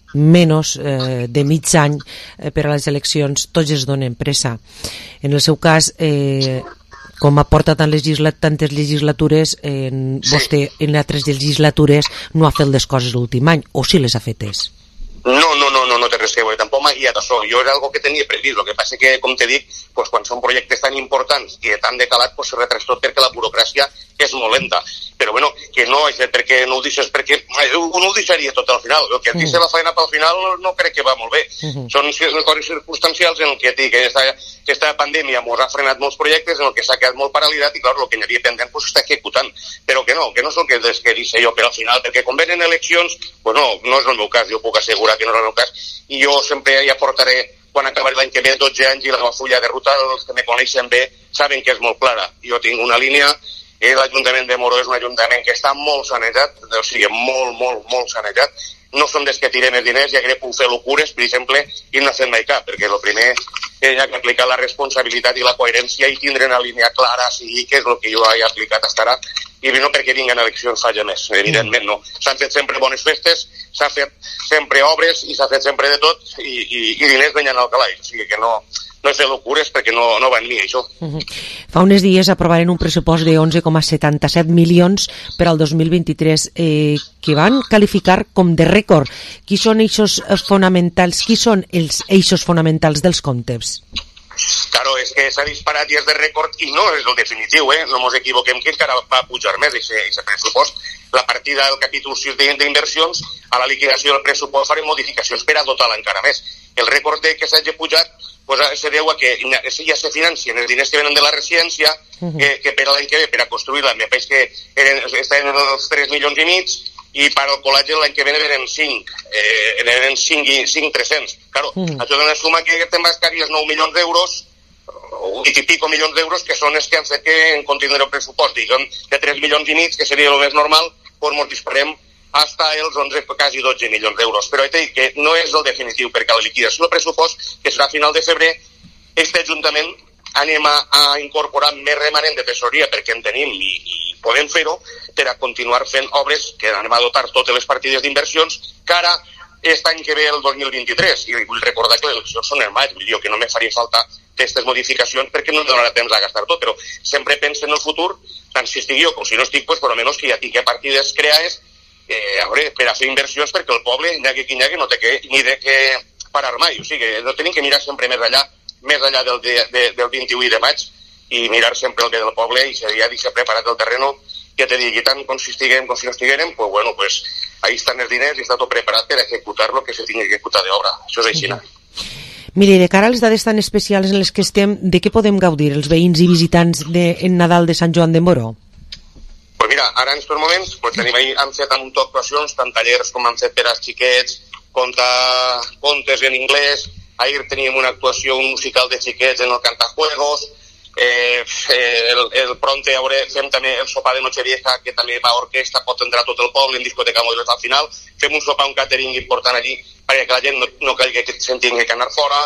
menys eh, de mig any eh, per a les eleccions, tots es donen pressa. En el seu cas, eh, com ha portat tant legislat, tantes legislatures, eh, vostè en altres legislatures no ha fet les coses l'últim any, o sí les ha fetes? No, no, no, no, no té res a veure, tampoc m'ha guiat això. Jo era algo que tenia previst, el que passa que, com te dic, pues, quan són projectes tan importants i tan de calat, pues, se retrès tot perquè la burocràcia és molt lenta. Però bueno, que no, perquè no ho deixes, perquè un ho deixaria tot al final. El que et deixa la feina pel final no crec que va molt bé. Uh-huh. Són coses circumstancials en el que, que aquesta, aquesta pandèmia ens ha frenat molts projectes, en el que s'ha quedat molt paralitzat i, clar, el que n'hi havia pendent pues, està executant. Però que no, que no és el que, que deixa jo per al final, perquè quan venen eleccions, pues no, no és el meu cas, jo puc assegurar que no és el meu cas, i jo sempre ja portaré, quan acabaré l'any que ve, dotze anys, i la fulla de ruta, els que me coneixen bé, saben que és molt clara. Jo tinc una línia. Eh, l'Ajuntament de Moró és un ajuntament que està molt sanejat, o sigui, molt, molt, molt sanejat. No som des que tirem els diners, ja que puc fer locures, per exemple, i no fem mai cap, perquè el primer que hi ha que aplicar la responsabilitat i la coherència i tindre una línia clara, sigui que és el que jo he aplicat fins ara, i no perquè vinguen eleccions falla més, evidentment no. S'han fet sempre bones festes, s'ha fet sempre obres i s'ha fet sempre de tot, i, i, i diners venien al calaix, o sigui que no... no he fet locures perquè no, no va en mi, això. Uh-huh. Fa uns dies aprovaren un pressupost de onze coma setanta-set milions per al dos mil vint-i-tres eh, que van qualificar com de rècord. Qui són eixos fonamentals? Qui són els eixos fonamentals dels comptes? Claro, és que s'ha disparat i és de rècord i no és el definitiu, eh? No ens equivoquem que encara va pujar més aquest pressupost. La partida del capítol sis d'inversions, a la liquidació del pressupost farem modificacions per a dotar encara més. El rècord que s'hagi pujat pues, se deu a que ja se financien els diners que venen de la residència, uh-huh. que, que per a l'any que ve, per a construir-la, me pareix que eren, estaven els tres milions i mig, i per al col·legi l'any que ve eren cinc, eh, eren cinc i tres-cents. Claro, uh-huh. això dona suma que te'n vas carir els nou milions d'euros, o i pico milions d'euros, que són els que han fet que en continuï el pressupost, diguem, de tres milions i mig, que seria el més normal, doncs ens disparem hasta els onze, quasi dotze milions d'euros. Però he de dir que no és el definitiu, perquè la liquidació del pressupost, que serà a final de febrer, este Ajuntament anem a, a incorporar més remanent de tesoria, perquè en tenim i, i podem fer-ho, per a continuar fent obres que anem a dotar totes les partides d'inversions, que ara, aquest any que ve, el dos mil vint-i-tres, i vull recordar que les eleccions són el maig, vull dir que no me faria falta aquestes modificacions perquè no em donarà temps a gastar tot, però sempre penso en el futur, tant si estic jo com si no estic, pues, per almenys que ja tingui partides creades Eh, a veure, per a fer inversions, perquè el poble, nyagui qui nyagui, no té que, ni de què parar mai. O sigui, no tenim que mirar sempre més allà, més allà del, de, de, del vint-i-vuit de maig, i mirar sempre el bé del poble, i si ja deixa preparat el terreno, ja te digui, tant com si estiguem com si no estiguem, pues bueno, pues ahí estan els diners i està tot preparat per executar lo que se tingui que executar d'obra. Això és així. Uh-huh. Mire, de cara a les dades tan especials en les que estem, de què podem gaudir els veïns i visitants de, en Nadal de Sant Joan de Moró? Pues mira, ara en aquests moments pues, tenim ahí, han fet un munt d'actuacions, tant tallers com han fet per als xiquets, contar contes en anglès, ahir teníem una actuació, un musical de xiquets en el Cantajuegos, eh, el, el pronte hauré, fem també el sopar de Nochevieja, que també va a orquestra, pot entrar tot el poble, en discoteca Modelos al final, fem un sopar, un catering important allí, perquè la gent no, no calgui que se'n tingui que anar fora.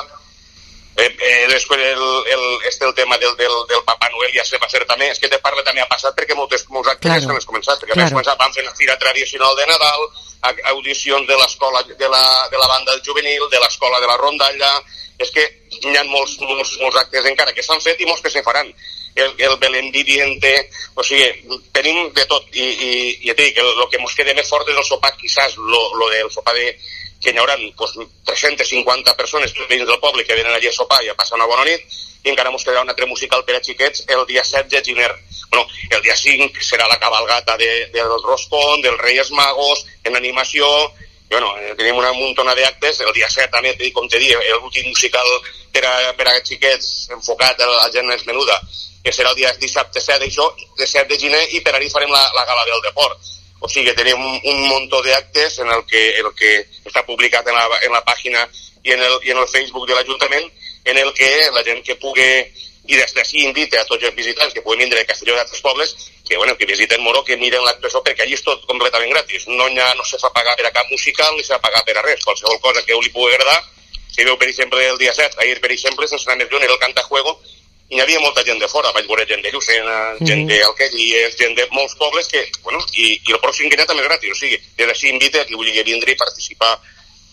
Eh, eh, després el, el, este el tema del, del, del Papa Noel ja se va fer també, és que te parla també ha passat perquè moltes, molts actes claro. ja s'han començat, perquè claro. començat, van fer una fira tradicional de Nadal, audicions de l'escola de la, de la banda juvenil, de l'escola de la rondalla, és que hi ha molts, molts, molts actes encara que s'han fet i molts que se faran. El, el Belén Viviente, o sigui, tenim de tot, i, i, i et dic, el, el que ens queda més fort és el sopar, quizás, lo, lo del sopar de que hi haurà pues, tres-cents cinquanta persones veïns del poble que venen allí a sopar i a passar una bona nit, i encara ens quedarà un altre musical per a xiquets el dia set de gener. Bueno, el dia cinc serà la cabalgata de, del Roscón, dels Reis Magos, en animació, i bueno, tenim una muntona d'actes, el dia set també, com te dic, l'últim musical per a, per a xiquets enfocat a la gent més menuda, que serà el dia dissabte set, això, de set de gener, i per ahí farem la, la gala del deport. O sigui que tenim un, un muntó d'actes en el que, el que està publicat en la, en la pàgina i en, el, i en el Facebook de l'Ajuntament, en el que la gent que pugui, i des d'ací invita a tots els visitants que puguin vindre a Castelló d'altres pobles, que, bueno, que visiten Moró, que miren l'actuació, perquè allí és tot completament gratis. No, ha, no se fa pagar per a cap musical, ni se fa pagar per a res. Qualsevol cosa que li pugui agradar, si veu, per exemple, el dia set, ahir, per exemple, sense anar més lluny, era el Cantajuego, i hi havia molta gent de fora, vaig veure gent de Llucena, mm-hmm. gent d'Alquell, i gent de molts pobles que, bueno, i, i el pròxim que hi ha també és gratis, o sigui, des d'ací invita a qui vulgui vindre i participar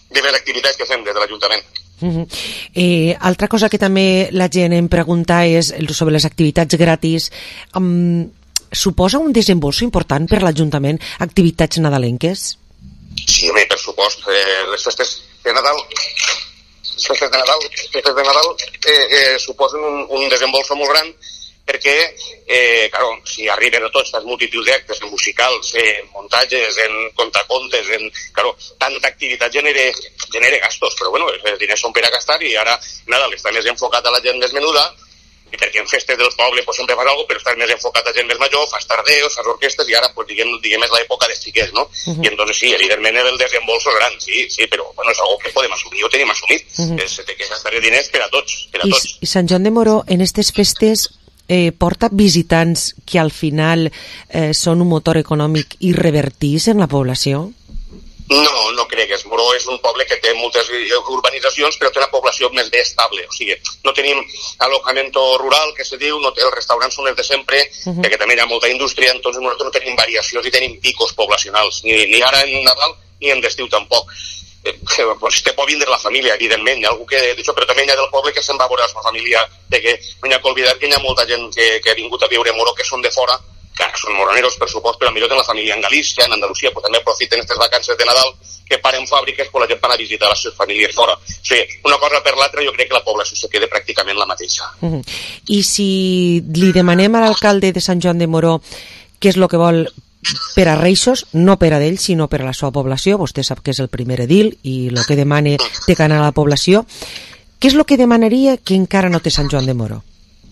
de les activitats que fem des de l'Ajuntament. Uh-huh. eh, altra cosa que també la gent em pregunta és sobre les activitats gratis. Um, suposa un desembolso important per l'Ajuntament activitats nadalenques? Sí, home, per supost. Eh, les festes de Nadal les festes de Nadal, festes de Nadal eh, eh, suposen un, un desembolso molt gran perquè, eh, claro, si arriben a tots les multitud d'actes, en musicals, en muntatges, en contacontes, en, claro, tanta activitat genera, genera gastos, però bueno, els diners són per a gastar i ara Nadal està més enfocat a la gent més menuda, i perquè en festes del poble pues, sempre fas alguna cosa, però estàs més enfocat a gent més major, fas tardeos, fas orquestes, i ara, pues, diguem, diguem és l'època de xiquets, no? Uh-huh. I entonces sí, evidentment el desembolso és gran, sí, sí, però bueno, és algo que podem assumir, ho tenim assumit. Uh-huh. Es, té que gastar diners per a tots, per a I, tots. I Sant Joan de Moró, en aquestes festes, eh, porta visitants que al final eh, són un motor econòmic i revertís en la població? No, no cregues. Moró és un poble que té moltes urbanitzacions, però té una població més bé estable. O sigui, no tenim alojamiento rural, que se diu, no té, els restaurants són els de sempre, uh-huh. perquè també hi ha molta indústria, entonces nosaltres no tenim variacions i tenim picos poblacionals, ni, ni ara en Nadal ni en d'estiu tampoc. Eh, pues te pot vindre la família, evidentment, hi ha algú que, d'això, però també hi ha del poble que se'n va a veure la seva família, que no hi ha que oblidar que hi ha molta gent que, que ha vingut a viure a Moró que són de fora, que són moroneros, per supost, però millor tenen la família en Galícia, en Andalusia, pues també aprofiten aquestes vacances de Nadal que paren fàbriques, pues la gent va a visitar les seves famílies fora. O sigui, una cosa per l'altra, jo crec que la població se queda pràcticament la mateixa. Uh-huh. I si li demanem a l'alcalde de Sant Joan de Moró què és el que vol per a Reixos, no per a d'ell, sinó per a la seva població, vostè sap que és el primer edil i el que demana té que anar a la població, què és el que demanaria que encara no té Sant Joan de Moró?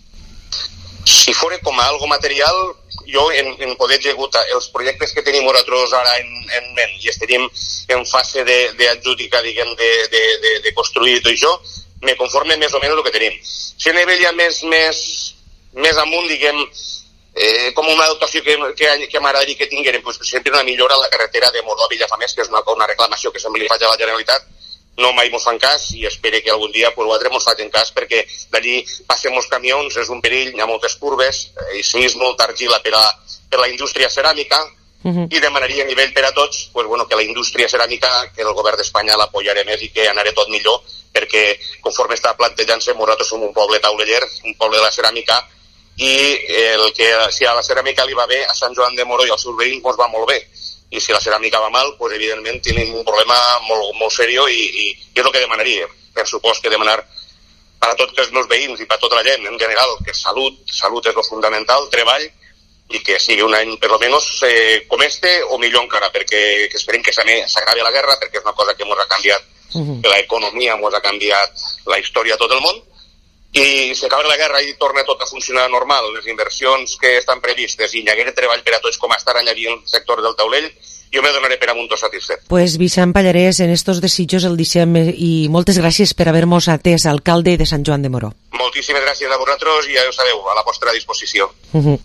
Si fos com a algo material, jo en, en poder executar els projectes que tenim nosaltres ara en, en ment i estaríem en fase d'adjudicar, diguem, de, de, de, de construir tot això, me conforme més o menys el que tenim. Si a nivell ja més, més, més amunt, diguem, eh, com una dotació que, que, que m'agradaria que tinguérem, pues, sempre una millora a la carretera de Moró a Villafamés, que és una, una reclamació que sempre li faig a la Generalitat. No mai mos fan cas i espero que algun dia pues, nosaltres mos facin cas perquè d'allí passen molts camions, és un perill, hi ha moltes curves, i si és molta argila per a, per a la indústria ceràmica, uh-huh. i demanaria a nivell per a tots pues, bueno, que la indústria ceràmica, que el govern d'Espanya l'apoyaré més i que anaré tot millor, perquè conforme està plantejant-se, nosaltres som un poble tauleller, un poble de la ceràmica, i el que, si a la ceràmica li va bé, a Sant Joan de Moró i als seus veïns mos va molt bé. I si la ceràmica va mal, pues evidentment tenim un problema molt, molt seriós i, i, i és el que demanaria. Per supost que demanar per a tots els meus veïns i per a tota la gent en general, que salut, salut és lo fundamental, treball, i que sigui un any per lo menos eh, com este o millor encara, perquè que esperem que s'agravi la guerra, perquè és una cosa que ens ha canviat, uh-huh. que l'economia ens ha canviat la història a tot el món, i si acaba la guerra i torna tot a funcionar normal, les inversions que estan previstes i hi haguera treball per a tots com estar allà en el sector del taulell, jo me donaré per amunt tot satisfet. Pues Vicent Pallarès, en estos desitjos el deixem i moltes gràcies per haver-nos atès, alcalde de Sant Joan de Moró. Moltíssimes gràcies a vosaltres i ja ho sabeu, a la vostra disposició. Uh-huh.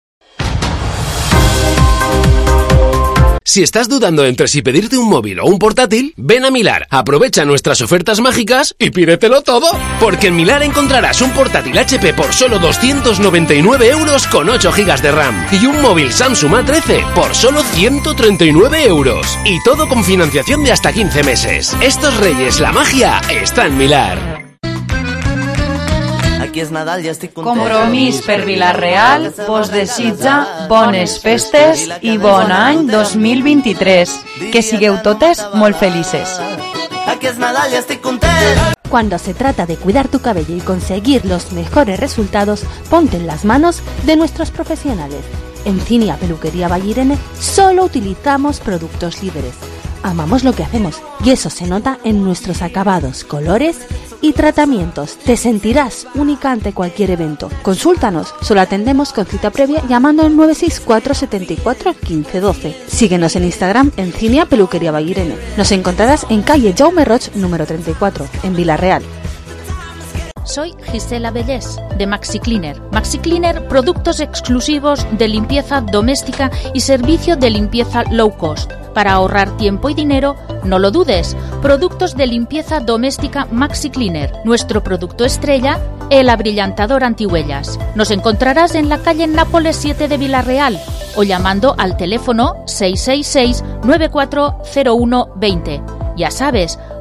Si estás dudando entre si pedirte un móvil o un portátil, ven a Milar, aprovecha nuestras ofertas mágicas y pídetelo todo. Porque en Milar encontrarás un portátil H P por solo doscientos noventa y nueve euros con ocho gigas de RAM y un móvil Samsung A trece por solo ciento treinta y nueve euros. Y todo con financiación de hasta quince meses. Estos Reyes, la magia está en Milar. Aquí és Nadal, ja estic content. Compromís per Vila-real vos desitja bones festes i bon any dos mil vint-i-tres. Que sigueu totes molt felices. Aquí és Nadal, ja estic content. Cuando se trata de cuidar tu cabello y conseguir los mejores resultados, ponte en las manos de nuestros profesionales. En Cinia Peluquería Vallirene solo utilizamos productos líderes. Amamos lo que hacemos y eso se nota en nuestros acabados, colores y tratamientos. Te sentirás única ante cualquier evento. Consúltanos, solo atendemos con cita previa llamando al nueve seis cuatro siete cuatro uno cinco uno dos. Síguenos en Instagram en Cinia Peluquería Vallirene. Nos encontrarás en calle Jaume Roig número treinta y cuatro, en Vila-real. Soy Gisela Bellés, de Maxi Cleaner. Maxi Cleaner, productos exclusivos de limpieza doméstica y servicio de limpieza low cost. Para ahorrar tiempo y dinero, no lo dudes. Productos de limpieza doméstica Maxi Cleaner. Nuestro producto estrella, el abrillantador antihuellas. Nos encontrarás en la calle Nápoles siete de Vila-real o llamando al teléfono seis seis seis nueve cuatro cero uno dos cero. Ya sabes,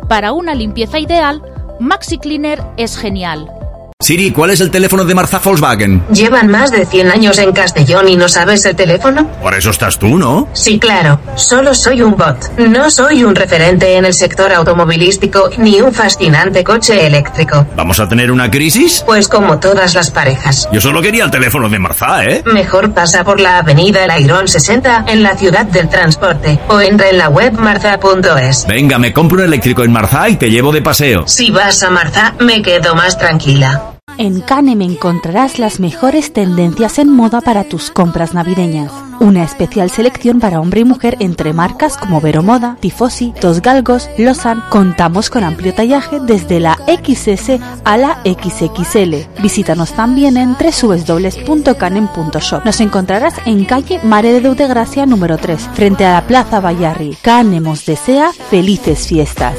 Para una limpieza ideal, Maxi Cleaner es genial. Siri, ¿cuál es el teléfono de Marzá Volkswagen? ¿Llevan más de cien años en Castellón y no sabes el teléfono? Por eso estás tú, ¿no? Sí, claro. Solo soy un bot. No soy un referente en el sector automovilístico ni un fascinante coche eléctrico. ¿Vamos a tener una crisis? Pues como todas las parejas. Yo solo quería el teléfono de Marzá, ¿eh? Mejor pasa por la avenida El Airón sesenta en la ciudad del transporte o entra en la web marza punto es. Venga, me compro un eléctrico en Marzá y te llevo de paseo. Si vas a Marzá, me quedo más tranquila. En Canem encontrarás las mejores tendencias en moda para tus compras navideñas. Una especial selección para hombre y mujer entre marcas como Vero Moda, Tifosi, Dos Galgos, Lausanne. Contamos con amplio tallaje desde la equis ese a la equis equis ele. Visítanos también en doble u doble u doble u punto canem punto shop. Nos encontrarás en calle Mare de Déu de Gracia número tres, frente a la Plaza Bayarri. Canem os desea felices fiestas.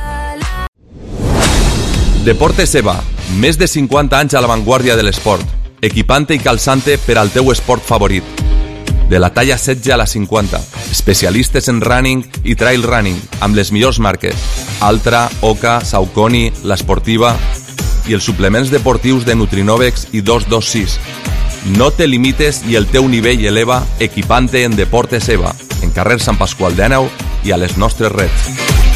Deportes EVA, més de cinquanta anys a l'avantguàrdia de l'esport, equipante i calçante per al teu esport favorit. De la talla setze a la cinquanta, especialistes en running i trail running, amb les millors marques, Altra, Oka, Saucony, l'Esportiva i els suplements deportius de Nutrinovex i dos dos sis. No te limites i el teu nivell eleva equipante en Deportes EVA, en carrer Sant Pasqual d'Àneu i a les nostres reds.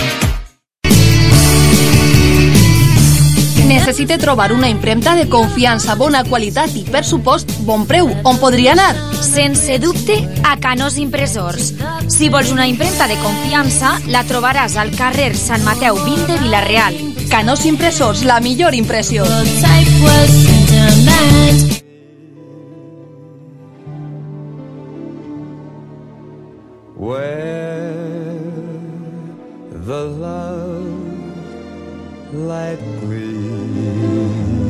Necessite trobar una impremta de confiança, bona qualitat i, per supost, bon preu. On podria anar? Sense dubte, a Canós Impressors. Si vols una impremta de confiança, la trobaràs al carrer Sant Mateu vint de Vila-real. Canós Impressors, la millor impressió. Where the love light gleams,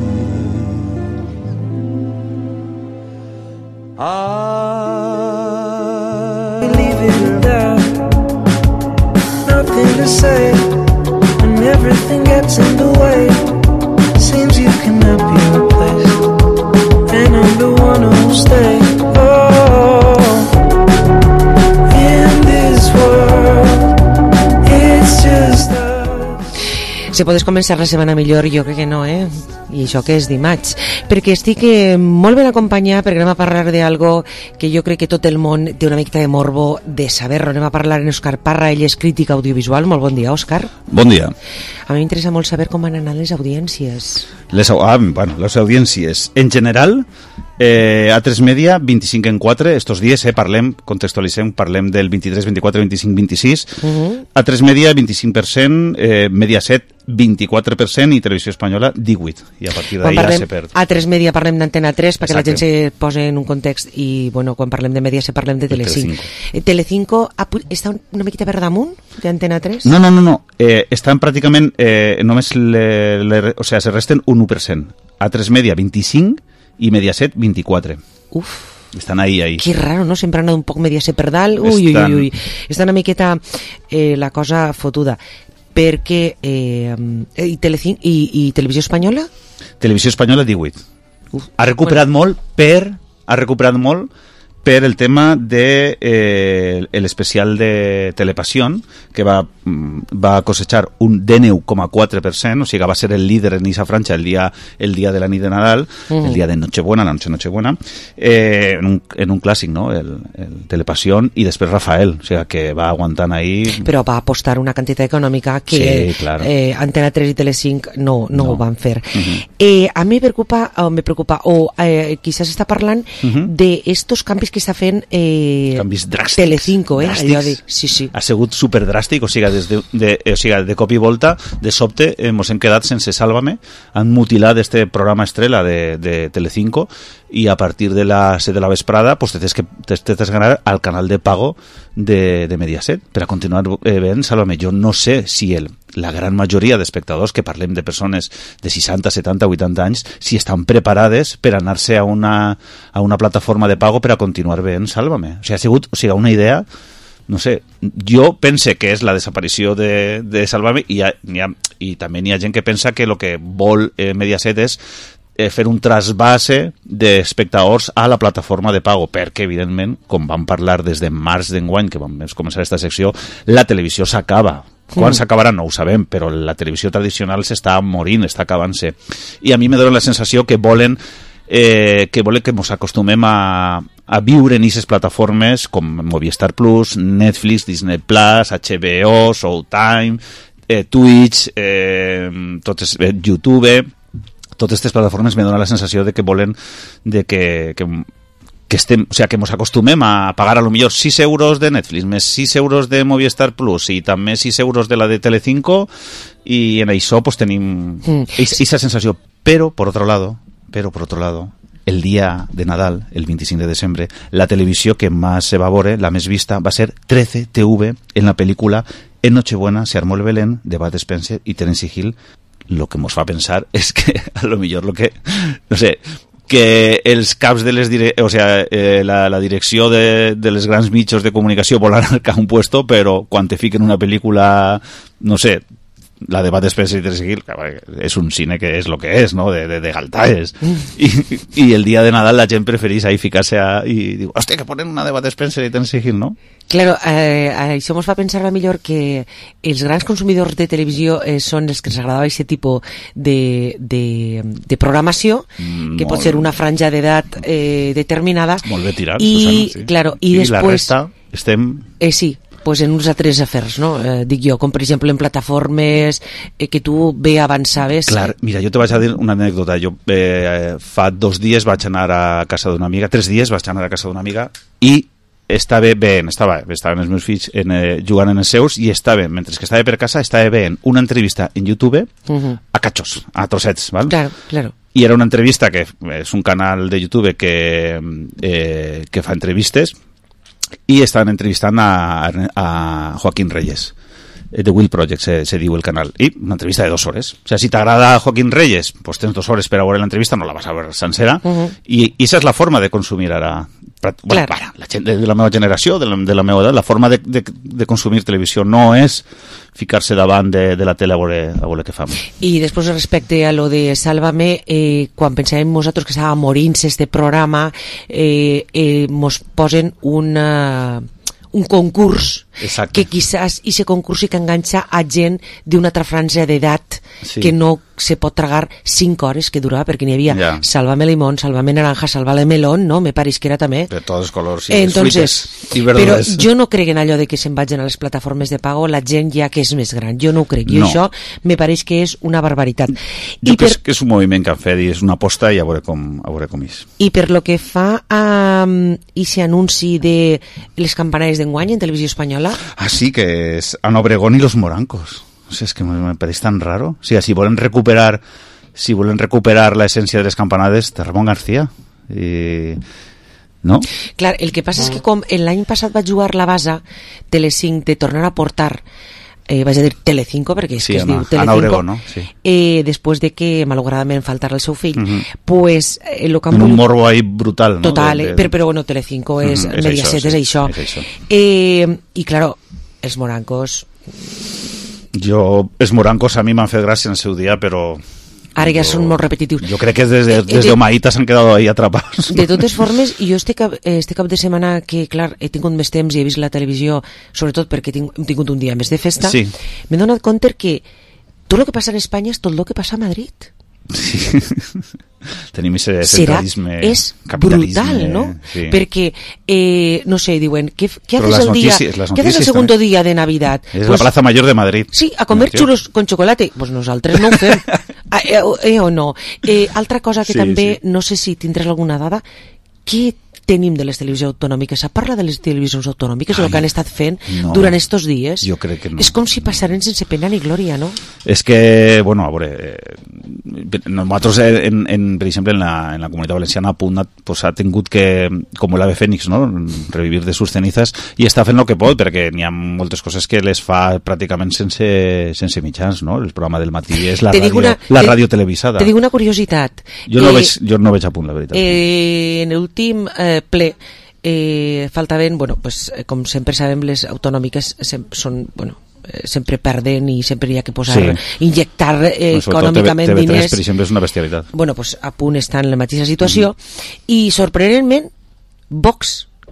I leave it there, nothing to say, and everything gets in the way. Seems you cannot be replaced, and I'm the one who'll stay. Oh, in this world, it's just us. Si podes començar la setmana millor, jo crec que no, eh? I això que és dimarts. Perquè estic eh, molt ben acompanyat, perquè anem a parlar d'algo que jo crec que tot el món té una mica de morbo de saber-lo. Anem a parlar en Òscar Parra, ell és crític audiovisual. Molt bon dia, Òscar. Bon dia. A mi m'interessa molt saber com van anar les audiències. Les, ah, bueno, les audiències. En general, eh, A tres Media, vint-i-cinc en quatre, estos dies, eh, parlem, contextualitzem, parlem del vint-i-tres, vint-i-quatre, vint-i-cinc, vint-i-sis. Uh-huh. A tres Media, vint-i-cinc per cent, eh, Mediaset, vint-i-quatre per cent i Televisió Espanyola, divuit. I a partir d'ahí ja se perd. A tres Media parlem d'Antena tres, perquè Exacte. La gent se posa en un context, i bueno, quan parlem de Mediaset parlem de Telecinco. Eh, Telecinco està una miqueta per damunt d'Antena tres? No, no, no, no. Eh, estan pràcticament, eh, només le, le, o sea, se resten un u per cent. A tres Media, vint-i-cinc, i Mediaset, vint-i-quatre. Uf. Estan ahí, ahí. Que raro, no? Sempre han anat un poc Mediaset per dalt. Ui, Estan... ui, ui, ui. Està una miqueta eh, la cosa fotuda. Perquè eh, i, Telecin i, i Televisió Espanyola? Televisió Espanyola, divuit. Uf, ha recuperat bueno. molt per ha recuperat molt per el tema de eh, el especial de Telepasión, que va, va cosechar un dinou coma quatre per cent, o sigui, va ser el líder en esa franxa el dia, el dia de la nit de Nadal, uh-huh. el dia de Nochebuena, la noche Nochebuena, eh, en, un, en un clàssic, no? el, el Telepasión, i després Rafael, o sigui, que va aguantant ahí. Però va apostar una quantitat econòmica que sí, claro. eh, Antena tres i Telecinc no, no, no. ho van fer. Uh-huh. eh, a mi me preocupa, o me preocupa, o eh, quizás està parlant uh-huh. de estos canvis que està fent eh, canvis dràstics, Telecinco, eh? dràstics. De, sí, sí. Ha sigut superdràstic, o sigui, des de, de, o sigui, de cop i volta, de sobte, eh, mos hem quedat sense Sálvame, han mutilat este programa estrella de, de Telecinco, i a partir de las set de la vesprada pues te tens que te tens que ganar al canal de pago de, de Mediaset per a continuar eh, veient Sálvame. Jo no sé si el, la gran majoria d'espectadors, que parlem de persones de seixanta, setanta, vuitanta anys, si estan preparades per anar-se a una, a una plataforma de pago per a continuar veient Sálvame. O sigui, ha sigut o sigui, una idea, no sé, jo pense que és la desaparició de, de Sálvame, i, ha, ha, i també hi ha gent que pensa que el que vol eh, Mediaset és eh, fer un trasbase d'espectadors a la plataforma de pago, perquè, evidentment, com vam parlar des de març d'enguany, que vam començar aquesta secció, la televisió s'acaba. Quan Mm. s'acabarà no ho sabem, però la televisió tradicional s'està morint, està acabant-se. I a mi me dona la sensació que volen eh, que volen que ens acostumem a, a viure en aquestes plataformes com Movistar Plus, Netflix, Disney Plus, H B O, Showtime, eh, Twitch, eh, totes, eh, YouTube. Totes aquestes plataformes me donen la sensació de que volen de que, que que estem, o sea, que ens acostumem a pagar a lo millor sis euros de Netflix, més sis euros de Movistar Plus i també sis euros de la de Telecinco, i en això pues tenim esa sensació. Pero, por otro lado, pero por otro lado, el día de Nadal, el veinticinco de diciembre, la televisió que más se va a veure, la més vista, va ser trece T V en la película En Nochebuena se armó el Belén de Bud Spencer y Terence Hill. Lo que nos fa pensar es que a lo millor lo que, no sé, que els caps de les dire... o sea, eh, la, la direcció de, de les grans mitjos de comunicació volen arcar un puesto, però quan te fiquen una pel·lícula, no sé, la de Bud Spencer y Terence Hill, és un cine que és lo que és, no? De, de, de galtaes. I, I el dia de Nadal la gent preferís ahí ficar-se a... i diu, hòstia, que ponen una de Bud Spencer y Terence Hill, no? Claro, eh, això ens fa pensar a millor que els grans consumidors de televisió eh, són els que els agradava aquest tipus de, de, de programació, mm, que pot ser una franja d'edat eh, determinada. Molt bé tirat, i, Susana, sí. Claro, i, I després, la resta estem... Eh, sí, pues en uns altres afers, no? Eh, dic jo, com per exemple en plataformes eh, que tu bé avançaves. Clar, mira, jo te vaig a dir una anècdota. Jo eh, fa dos dies vaig anar a casa d'una amiga, tres dies vaig anar a casa d'una amiga i estava bé, estava, estaven els meus fills en, eh, jugant en els seus i estava, mentre que estava per casa, estava veient una entrevista en YouTube Uh-huh. a cachos, a trossets, val? Claro, claro. I era una entrevista que és un canal de YouTube que, eh, que fa entrevistes i estaven entrevistant a, a Joaquín Reyes. The Will Project se, se diu el canal, i una entrevista de dos hores. O sea, si t'agrada Joaquín Reyes, pues tens dos hores per a veure l'entrevista, no la vas a veure sencera, Uh-huh. i, i esa és la forma de consumir ara. Bueno, Clar. para, la gent de, de la meva generació, de la, de la meva edat, la forma de, de, de consumir televisió no és ficar-se davant de, de la tele a veure, a veure què fam. I després respecte a lo de Sálvame, eh, quan pensàvem nosaltres que estava morint-se este programa, eh, eh, mos posen una, un concurs. Exacte. Que quizás ese concurs sí que enganxa a gent d'una altra franja d'edat, Sí. que no se pot tragar cinc hores que durava, perquè n'hi havia Ja. Sálvame limón, Sálvame naranja, Sálvame melón, no? Me pareix que era també. De tots els colors i Eh, les Entonces, fruites i però verdures. jo no crec en allò de que se'n vagin a les plataformes de pago la gent ja que és més gran, jo no ho crec, i No. això me pareix que és una barbaritat. Jo I per, crec que és un moviment que han fet i és una aposta i a veure com, a veure com és. I per lo que fa a um, ese anunci de les campanades d'enguany en televisió espanyola, Ah, sí, que es Ana Obregón y los morancos. O sea, es que me, me parece tan raro. O sea, si vuelven recuperar, si vuelven recuperar la esencia de las campanades de Ramón García. Y... ¿No? clar, el que passa és que com l'any passat va jugar la base Telecinc de tornar a portar eh, vaig a dir Telecinco perquè és Sí, que es Ana- diu Telecinco, Ana Obregón, no? Sí. eh, després de que malauradament faltara el seu fill, Ujú. pues eh, lo que han En un volgut- morbo ahí brutal, ¿no? total, De- eh, de- però, però bueno, Telecinco és Ujú, és Mediaset, això, és sí, això, és això. Eh, i claro, els morancos Jo, els morancos a mi m'han fet gràcia en el seu dia, però... ara ja són molt repetitius. Jo crec que des de, Eh, des de- de Omaïta s'han quedat ahí atrapados. De totes formes, jo este cap, este cap de setmana que, clar, he tingut més temps i he vist la televisió, sobretot perquè tinc, hem tingut un dia més de festa, Sí. m'he donat compte que tot el que passa en Espanya és tot el que passa a Madrid. Sí. Tenim ese Serà, centralisme, és capitalisme, brutal, no? Sí. Perquè, eh, no sé, diuen, què, què Però haces las el día, noticias- las ¿qué haces el noticias segundo también. día de Navidad? És Pues, la Plaza Mayor de Madrid. Sí, a comer Tío. xulos con chocolate. Pues nosaltres no ho fem. ah, eh, eh, o no. Eh, altra cosa que Sí, també, sí. no sé si tindràs alguna dada, què tenim de les televisions autonòmiques? Se parla de les televisions autonòmiques, el que han estat fent no. durant estos dies? Jo crec que no. És com si passaren sense pena ni glòria, no? És que, bueno, a veure, eh, nosaltres, en, en, per exemple, en la, en la Comunitat Valenciana, Punt pues, ha tingut que, com l'Ave Fénix, no? Revivir de sus cenizas, i està fent el que pot, perquè n'hi ha moltes coses que les fa pràcticament sense, sense mitjans, no? El programa del matí és la, Te dic ràdio, una- la te- ràdio televisada. Te dic una curiositat. Jo no, Eh, veig, jo no veig a Punt, la veritat. Eh, en l'últim eh, ple eh, faltaven, bueno, pues, eh, com sempre sabem, les autonòmiques sem són, bueno, eh, sempre perden i sempre hi ha que posar, Sí. injectar eh, Sobretot econòmicament T V tres, diners. per exemple, és una bestialitat. Bueno, pues a punt està en la mateixa situació, i sorprenentment Vox,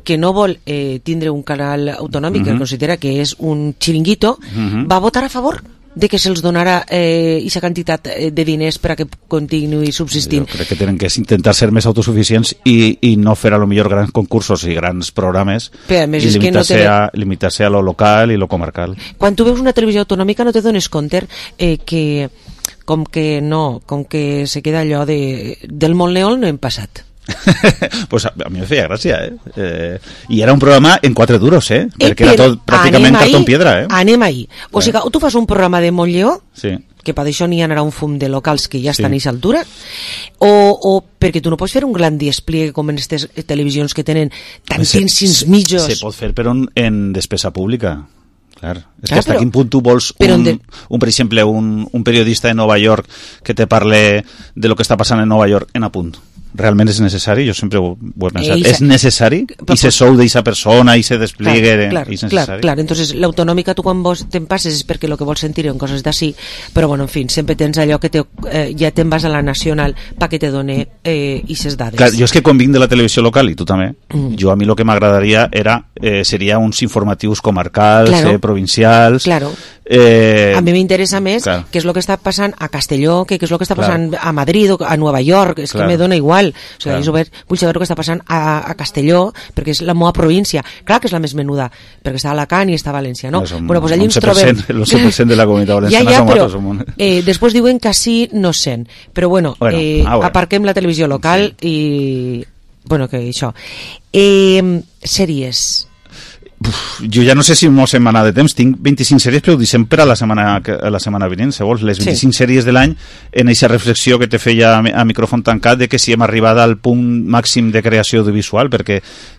que no vol eh, tindre un canal autonòmic, Mhm. que considera que és un xiringuito, Mhm. va votar a favor de que se'ls donara eh, aquesta quantitat eh, de diners per a que continuï subsistint. Jo crec que tenen que intentar ser més autosuficients i, i no fer a lo millor grans concursos i grans programes Però, a més, i és que no limitar-se té- a, limitar-se a lo local i lo comarcal. Quan tu veus una televisió autonòmica no te dones compte eh, que com que no, com que se queda allò de, del Montleón no hem passat. Pues a, a mi me feia gràcia, eh? eh? I era un programa en quatre duros, eh? Eh, Perquè era però tot pràcticament anem cartó ahí, en piedra, eh? Anem ahí. O sigui, tu fas un programa de Montleó, Sí. que per això n'hi ha un fum de locals que ja Sí. estan a aquesta altura, o, o perquè tu no pots fer un gran despliegue com en aquestes televisions que tenen tantíssims se, mitjos. Se pot fer, però en, en despesa pública. Clar. És Clar, que hasta però- quin punt tu vols però un, de- un, per exemple, un, un periodista de Nova York que te parle de lo que està passant en Nova York en apunt. Realment és necessari? Jo sempre ho, ho he pensat. Eh, és necessari? I se sou d'eixa persona i se despliegue... Clar, és clar, necessari? clar. Entonces, l'autonòmica tu quan vos te'n passes és perquè el que vols sentir en coses d'ací, però bueno, en fi, sempre tens allò que te, eh, ja te'n vas a la nacional pa que te done eh, ixes dades. Clar, jo és que quan vinc de la televisió local, i tu també, Mm. jo a mi el que m'agradaria era eh, seria uns informatius comarcals, Claro. eh, provincials... Claro. Eh, A mi m'interessa més clar. què és el que està passant a Castelló, que què és el que està Clar. passant a Madrid o a Nova York, és Clar. que me dona igual. O sigui, Clar. jo ver, vull saber el que està passant a, a Castelló, perquè és la meva província. Clar que és la més menuda, perquè està a Alacant i està a València, no? No, som bueno, pues allí ens onze per cent, trobem... el onze per cent de la comunitat valenciana ja, ja, som però, altres, som un- eh, després diuen que sí no sent. Però bueno, Bueno, eh, ah, bueno. aparquem la televisió local sí. i... Bueno, que això. Eh, sèries... jo ja no sé si mos hem anat de temps, tinc vint-i-cinc sèries, però ho deixem per a la setmana, que- a la setmana vinent, si vols, les vint-i-cinc Sí. sèries de l'any, en aquesta reflexió que te feia a, mi- a micròfon tancat de que si hem arribat al punt màxim de creació audiovisual, perquè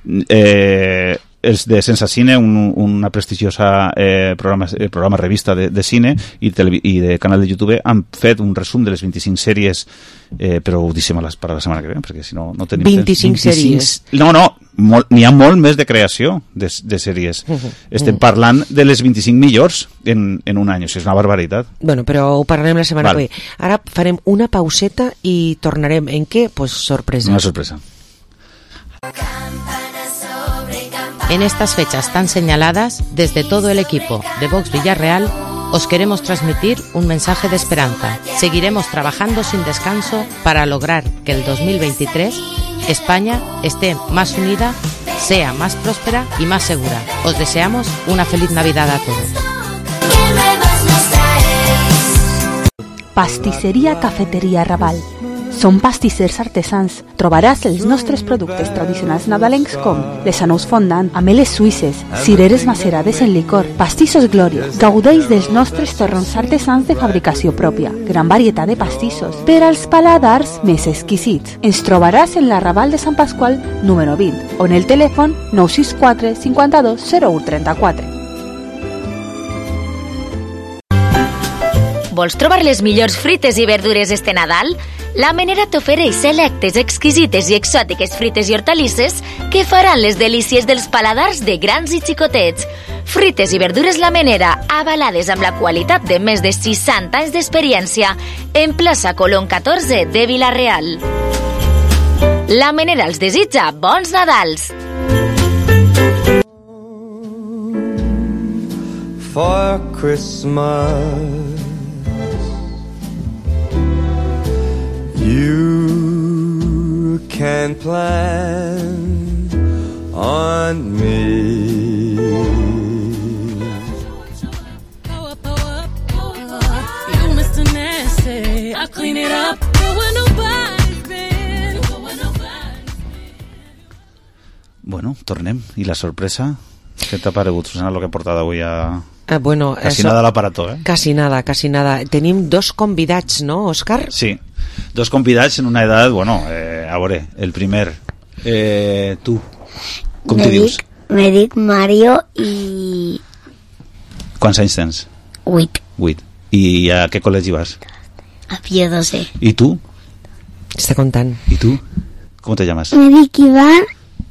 eh, els de Sense Cine, un, una prestigiosa eh, programa, eh, programa revista de, de cine i, televi i de canal de YouTube, han fet un resum de les vint-i-cinc sèries, eh, però ho deixem a les, per a la setmana que ve, perquè si no, no tenim vint-i-cinc temps. sèries. No, no, molt- n'hi ha molt més de creació de, de sèries. Mhm. Estem parlant de les vint-i-cinc millors en, en un any, o sigui, és una barbaritat. Bueno, però ho parlarem la setmana Val. que ve. Ara farem una pauseta i tornarem. En què? Pues sorpresa. Una sorpresa. En estas fechas tan señaladas, desde todo el equipo de Vox Villarreal, os queremos transmitir un mensaje de esperanza. Seguiremos trabajando sin descanso para lograr que el dos mil veintitrés España esté más unida, sea más próspera y más segura. Os deseamos una feliz Navidad a todos. Pastisseria Cafeteria Raval. Som pastissers artesans. Trobaràs els nostres productes tradicionals nadalencs com les anous fondant, ameles suïsses, cireres macerades en licor, pastissos Glòria. Gaudeix dels nostres torrons artesans de fabricació pròpia. Gran varietat de pastissos per als paladars més exquisits. Ens trobaràs en la Raval de Sant Pasqual número vint o en el telèfon nou sis quatre cinquanta-dos zero u trenta-quatre. Vols trobar les millors frites i verdures este Nadal? La Menera t'ofereix selectes, exquisites i exòtiques frites i hortalisses que faran les delícies dels paladars de grans i xicotets. Frites i verdures La Menera, avalades amb la qualitat de més de seixanta anys d'experiència, en plaça Colón catorze de Vila-real. La Menera els desitja bons Nadals! For Christmas you can plan on me. You Mister Nasty, I clean it up. Go where nobody's been. Go where nobody's Bueno, tornem. I la sorpresa? Què t'ha paregut, Susana, el que he portat avui a... Ah, bueno, Casi eso- nada l'aparato, eh? Casi nada, casi nada. Tenim dos convidats, no, Òscar? Sí, dos convidats en una edat, bueno, eh, a veure, el primer, eh, tu, com Me te dius? dic, me dic Mario i... Quants anys tens? Vuit. Vuit. I a què col·legi vas? A Pío doce. I tu? Està contant. I tu? Com te llames? Me dic Iván.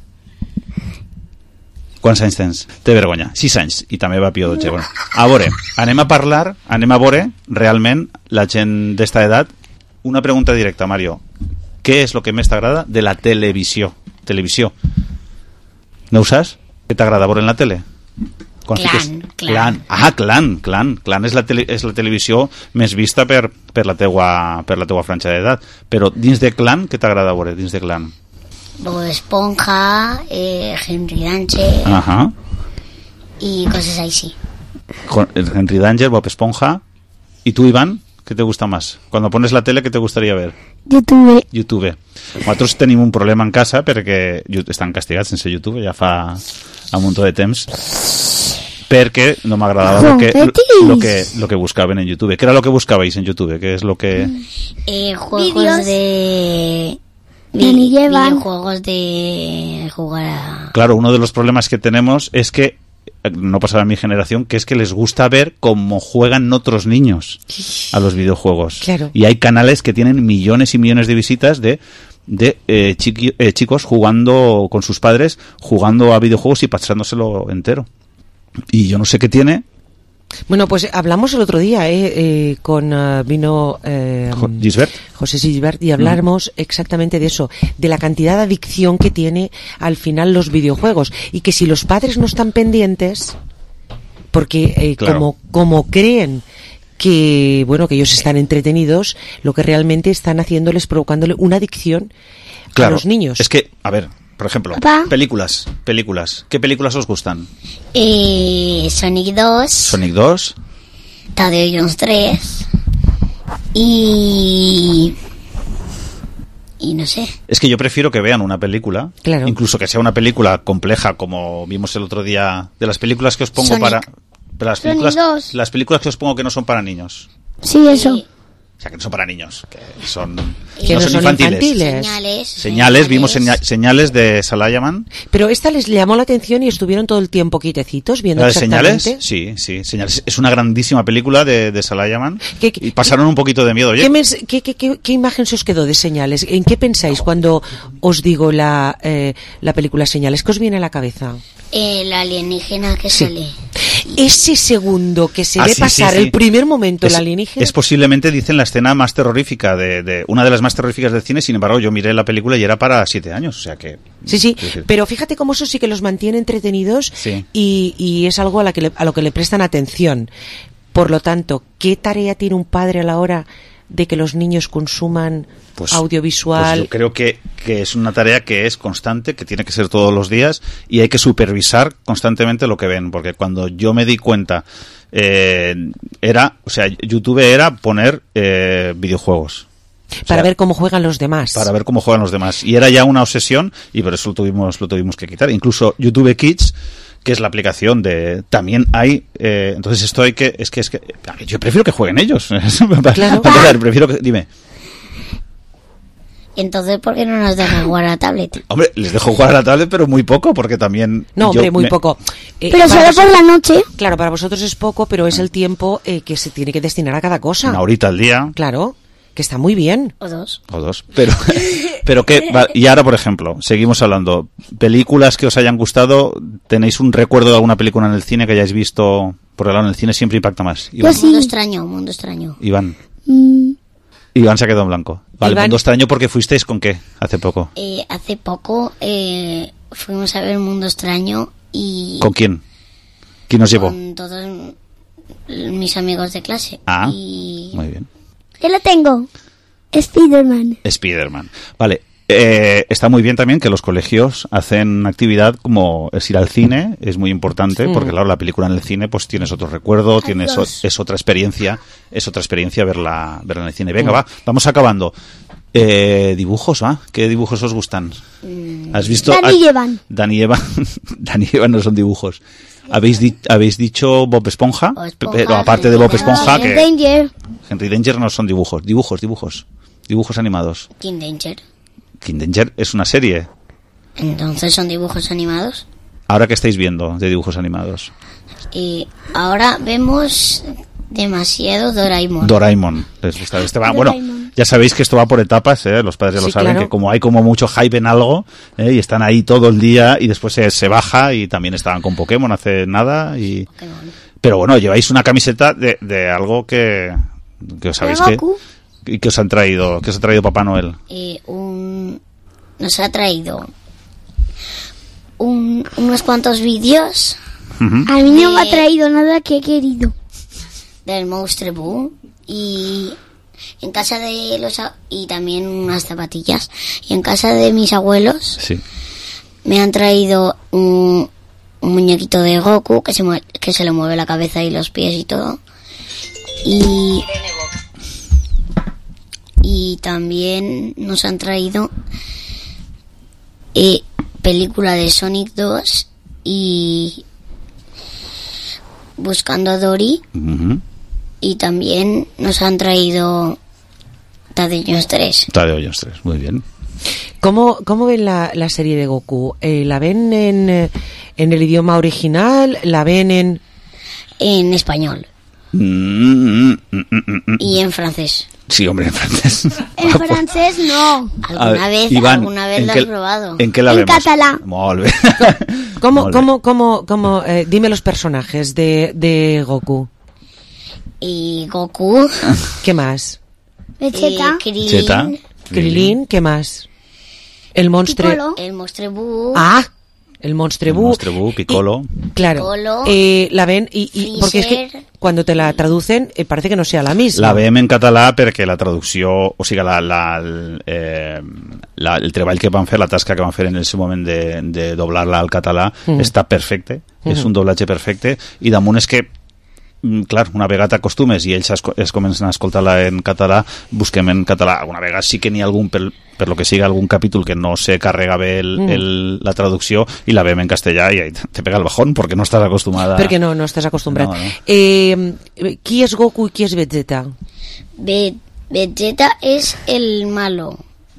Quants anys tens? Té vergonya. Sis anys. I també va a Pío dotze. Bueno, a veure, anem a parlar, anem a veure realment la gent d'esta edat. Una pregunta directa, Mario. Què és el que més t'agrada de la televisió? Televisió. Neusas, què t'agrada veure en la tele? Quan Clan, fiques... Clan. Clan. Ah, Clan, Clan. Clan és la, tele, és la televisió més vista per, per, la teua, per la teua franja d'edat. Però dins de Clan, què t'agrada veure dins de Clan? Bob Esponja, eh, Henry Danger Ajá. y cosas así. Con- Henry Danger, Bob Esponja. ¿Y tú, Iván? ¿Qué te gusta más? Cuando pones la tele, ¿qué te gustaría ver? YouTube. YouTube. Nosaltres tenim un problema en casa perquè ju- estan castigats sense YouTube ja fa un munt de temps perquè no m'agradava lo que, lo, que, lo que buscaven en YouTube. ¿Qué era lo que buscabais en YouTube? ¿Qué es lo que...? Eh, juegos Vídeos. de... De ni llevan. Videojuegos de jugar a... Claro, uno de los problemas que tenemos es que, eh, no pasaba en mi generación, que es que les gusta ver cómo juegan otros niños a los videojuegos. Claro. Y hay canales que tienen millones y millones de visitas de, de eh, chiqui- eh, chicos jugando con sus padres, jugando a videojuegos y pasándoselo entero. Y yo no sé qué tiene. Bueno, pues hablamos el otro día eh, eh, con uh, vino eh, Jo- Gisbert. José Gisbert y hablamos exactamente de eso, de la cantidad de adicción que tiene al final los videojuegos y que si los padres no están pendientes, porque eh, Claro. como como creen que bueno que ellos están entretenidos, lo que realmente están haciéndoles provocándole una adicción Claro. a los niños. Es que, a ver, por ejemplo, Papá. películas, películas. ¿Qué películas os gustan? Eh, Sonic dos, Sonic dos. Tadeo Jones tres y... y no sé. Es que yo prefiero que vean una película, Claro. incluso que sea una película compleja, como vimos el otro día, de las películas que os pongo Sonic. para... Pero las Sonic películas, dos. las películas que os pongo que no son para niños. Sí, eso. O sea, que no son para niños, que son, Que no son infantiles. Señales. Señales, vimos seña- señales de Salayaman. Pero esta les llamó la atención y estuvieron todo el tiempo quietecitos viendo ¿La de exactamente. Señales? Sí, sí, Señales. Es una grandísima película de, de Salayaman. ¿Qué- Y pasaron un poquito de miedo. Oye, ¿Qué, mens- qué- qué- qué- qué imagen se os quedó de Señales? ¿En qué pensáis cuando os digo la, eh, la película Señales? ¿Qué os viene a la cabeza? El alienígena que Sí. sale. Ese segundo que se Ah, ve sí, pasar sí, sí. el primer momento es, el alienígena. es posiblemente, dicen, la escena más terrorífica de, de una de las más terroríficas del cine. Sin embargo, yo miré la película y era para siete años, o sea que... Sí, sí, quiero decir, pero fíjate cómo eso sí que los mantiene entretenidos Sí. y, y es algo a, la que le- a lo que le prestan atención. Por lo tanto, ¿qué tarea tiene un padre a la hora de que los niños consuman pues- audiovisual? pues yo creo que, que es una tarea que es constante, que tiene que ser todos los días y hay que supervisar constantemente lo que ven, porque cuando yo me di cuenta, eh, era, o sea, YouTube era poner eh, videojuegos. O para sea, ver cómo juegan los demás. para ver cómo juegan los demás. Y era ya una obsesión y por eso lo tuvimos, lo tuvimos que quitar. Incluso YouTube Kids, que es la aplicación de... También hay... eh, entonces esto hay que... Es que, es que... Yo prefiero que jueguen ellos. Claro. Para empezar, prefiero que... Dime. Entonces, ¿por qué no nos dejan jugar a la tablet? Hombre, les dejo jugar a la tablet, pero muy poco, porque también... No, yo hombre, muy me- poco. Eh, Pero para solo por vosotros- la noche. Claro, para vosotros es poco, pero es el tiempo eh, que se tiene que destinar a cada cosa. Una horita al día. Claro, que está muy bien. O dos. O dos. Pero, pero que... va- y ahora, por ejemplo, seguimos hablando. Películas que os hayan gustado, ¿tenéis un recuerdo de alguna película en el cine que hayáis visto? Porque claro, en el cine siempre impacta más. Iván. Yo sí. Mundo extraño, mundo extraño. Iván. Mm, Iván se ha quedado en blanco. Vale, Iván- Mundo Extraño, porque fuisteis con qué hace poco. Eh, hace poco eh, fuimos a ver Mundo Extraño y ¿Con quién? ¿Quién os llevó? con todos mis amigos de clase. Ah, Y muy bien. yo lo tengo. Spiderman. Spiderman. Vale. Eh, está muy bien también que los colegios hacen actividad como es ir al cine, es muy importante, Mm. porque claro, la película en el cine pues tienes otro recuerdo, tienes o- es otra experiencia, es otra experiencia verla, verla en el cine. Venga, Mm. va, vamos acabando. Eh, dibujos, ¿va? ¿Qué dibujos os gustan? ¿Has visto? Dani ah, y Evan. Dani y Evan. Dani y Evan no son dibujos. ¿Habéis, di- ¿Habéis dicho Bob Esponja? Bob Esponja, Pero aparte de Bob Henry Esponja, Henry que Danger. Henry Danger no son dibujos. Dibujos, dibujos. Dibujos animados. King Danger. King Danger es una serie. Entonces son dibujos animados. Ahora que estáis viendo de dibujos animados. Y ahora vemos demasiado Doraemon. Doraemon. ¿Les gusta? Este va, bueno, Doraemon. ya sabéis que esto va por etapas, ¿eh? Los padres ya lo Sí, saben, claro. que como hay como mucho hype en algo, ¿eh? Y están ahí todo el día y después se, se baja y también estaban con Pokémon hace nada. y Pokémon. Pero bueno, lleváis una camiseta de, de algo que, que os sabéis De que... Goku. ¿Y que os han traído? ¿Qué os ha traído Papá Noel? Eh, un, nos ha traído un- unos cuantos vídeos. A mí no me ha de- traído nada que he querido. del Monster Boo y en casa de los a- y también unas zapatillas, y en casa de mis abuelos Sí. me han traído un, un muñequito de Goku que se mue- que se le mueve la cabeza y los pies y todo, y y también nos han traído eh, película de Sonic dos y Buscando a Dory. Ujú. Y también nos han traído Tadeños tres. Tadeños tres, muy bien. ¿Cómo, cómo ven la, la serie de Goku? Eh, ¿La ven en, eh, en el idioma original? ¿La ven en...? En español. Mm, mm, mm, mm, mm. Y en francés. Sí, hombre, en francés. En francés no. ¿Alguna A ver, vez, Iván, alguna vez ¿en lo qué- has probado? ¿En qué la En vemos? catalán. Molt bé. ¿Cómo, Molt bé. cómo, cómo, cómo, eh, dime los personajes de, de Goku. Y Goku. ¿Qué más? Vegeta. eh, Krillin, Zeta. Krilin, ¿qué más? El monstruo... Piccolo. El Monster Boo. Ah, el monstruo Boo. Monster Boo, Piccolo. Claro, Piccolo, eh, la ven y, y porque es que Freezer. cuando te la traducen eh, parece que no sea la misma. La veiem en català perquè la traducció, o sigui, la, la, el, eh, la, el treball que van fer, la tasca que van fer en el seu moment de, de doblar-la al català, Mm. està perfecte, Mm. és un doblatge perfecte, i damunt és que mm, clar, una vegada t'acostumes i ells es, es comencen a escoltar-la en català, busquem en català. Alguna vegada sí que n'hi ha algun, per, per lo que siga, algun capítol que no se carrega bé el, Mm. el, la traducció i la veiem en castellà i ahí te pega el bajón perquè no estàs acostumada. Perquè no, no estàs acostumbrat. No, no. Eh, qui és Goku i qui és Vegeta? Ve- Vegeta es el malo.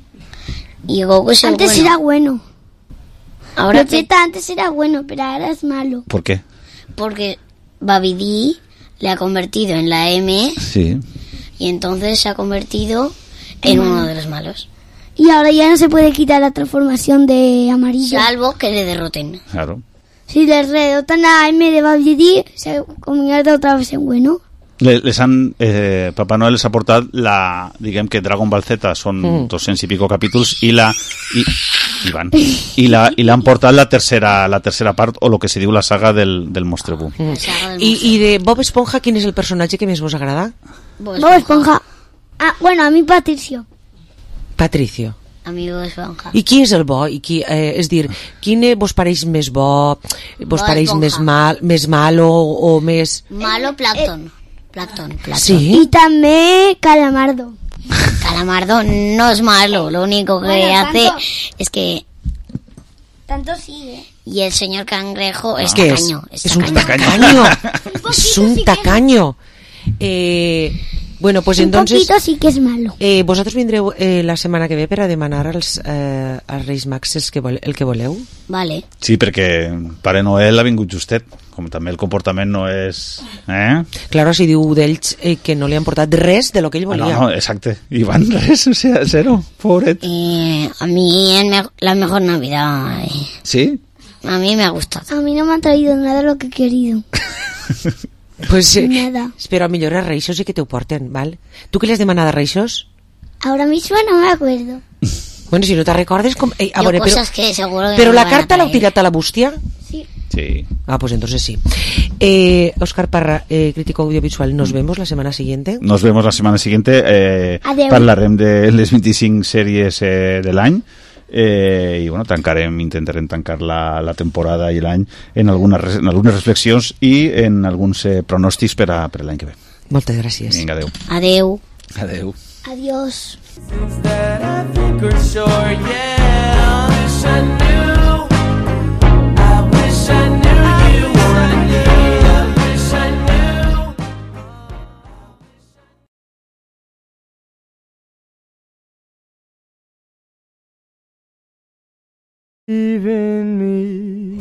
Y Goku es el Antes bueno. era bueno. Ahora Vegeta antes era bueno, pero ahora es malo. ¿Por qué? porque Babidi le ha convertido en la M Sí. y entonces se ha convertido en uno de los malos. Y ahora ya no se puede quitar la transformación de amarillo. Salvo que le derroten. Claro. Si le derrotan a M de Babidi, se convierte otra vez en bueno. Le- Les han, eh, Papà Noel les ha portat la, diguem que Dragon Ball Z són Mm. doscientos i pico capítols i la i, i van i la i l'han portat la tercera la tercera part o lo que se diu la saga del, del Monstre Boo. Mm. I, I de Bob Esponja, quin és el personatge que més vos agrada? Bob Esponja. Ah, bueno, a mí Patricio. Patricio. Amigo de Esponja. I qui és el bo? I qui, eh, és dir, quin eh, vos pareix més bo? Vos Bob pareix Esponja. més mal, més malo o més... Malo Plankton. Plankton, Plankton. Sí. Y también Calamardo. Calamardo no es malo, lo único que Bueno, hace tanto- es que... Tanto sí, ¿eh? Y el señor cangrejo es ¿Qué es? tacaño. Es, Es un tacaño. tacaño. Es un tacaño. Eh, bueno, pues Un entonces... poquito sí que es malo. Eh, vosaltres vindreu eh, la setmana que ve per a demanar als, eh, als Reis Mags els que vole, el que voleu? Vale. Sí, perquè Pare Noel ha vingut justet, com també el comportament no és... Eh? Claro, si diu d'ells eh, que no li han portat res de lo que ell Ah, volia. no, no, exacte. I van res, o sea, zero, pobret. Eh, a mí el me- la mejor Navidad. eh, Sí? A mí me ha gustado. A mí no me han traído nada de lo que he querido. Pues, eh, Nada. però a millor els Reixos sí que t'ho porten, val? Tu què li has demanat a Reixos? Ahora mismo no me acuerdo. Bueno, si no te recordes... Com... Eh, a Yo veure, però, cosas que seguro que però no la me van a carta l'heu traer. tirat a la bústia? Sí. Ah, pues entonces sí. Eh, Óscar Parra, eh, crítico audiovisual, nos vemos la semana siguiente. Nos vemos la setmana siguiente. Eh, Adeu. parlarem de les vint-i-cinc sèries eh, de l'any. Eh, i bueno, tancarem, intentarem tancar la, la temporada i l'any en algunes, res- en algunes reflexions i en alguns eh, pronòstics per a, per a l'any que ve. Moltes gràcies. Vinga, adeu. Adeu. Adeu. Adiós. That I think are sure, yeah. I wish I knew. I wish I knew you were near. I wish I knew. Even me,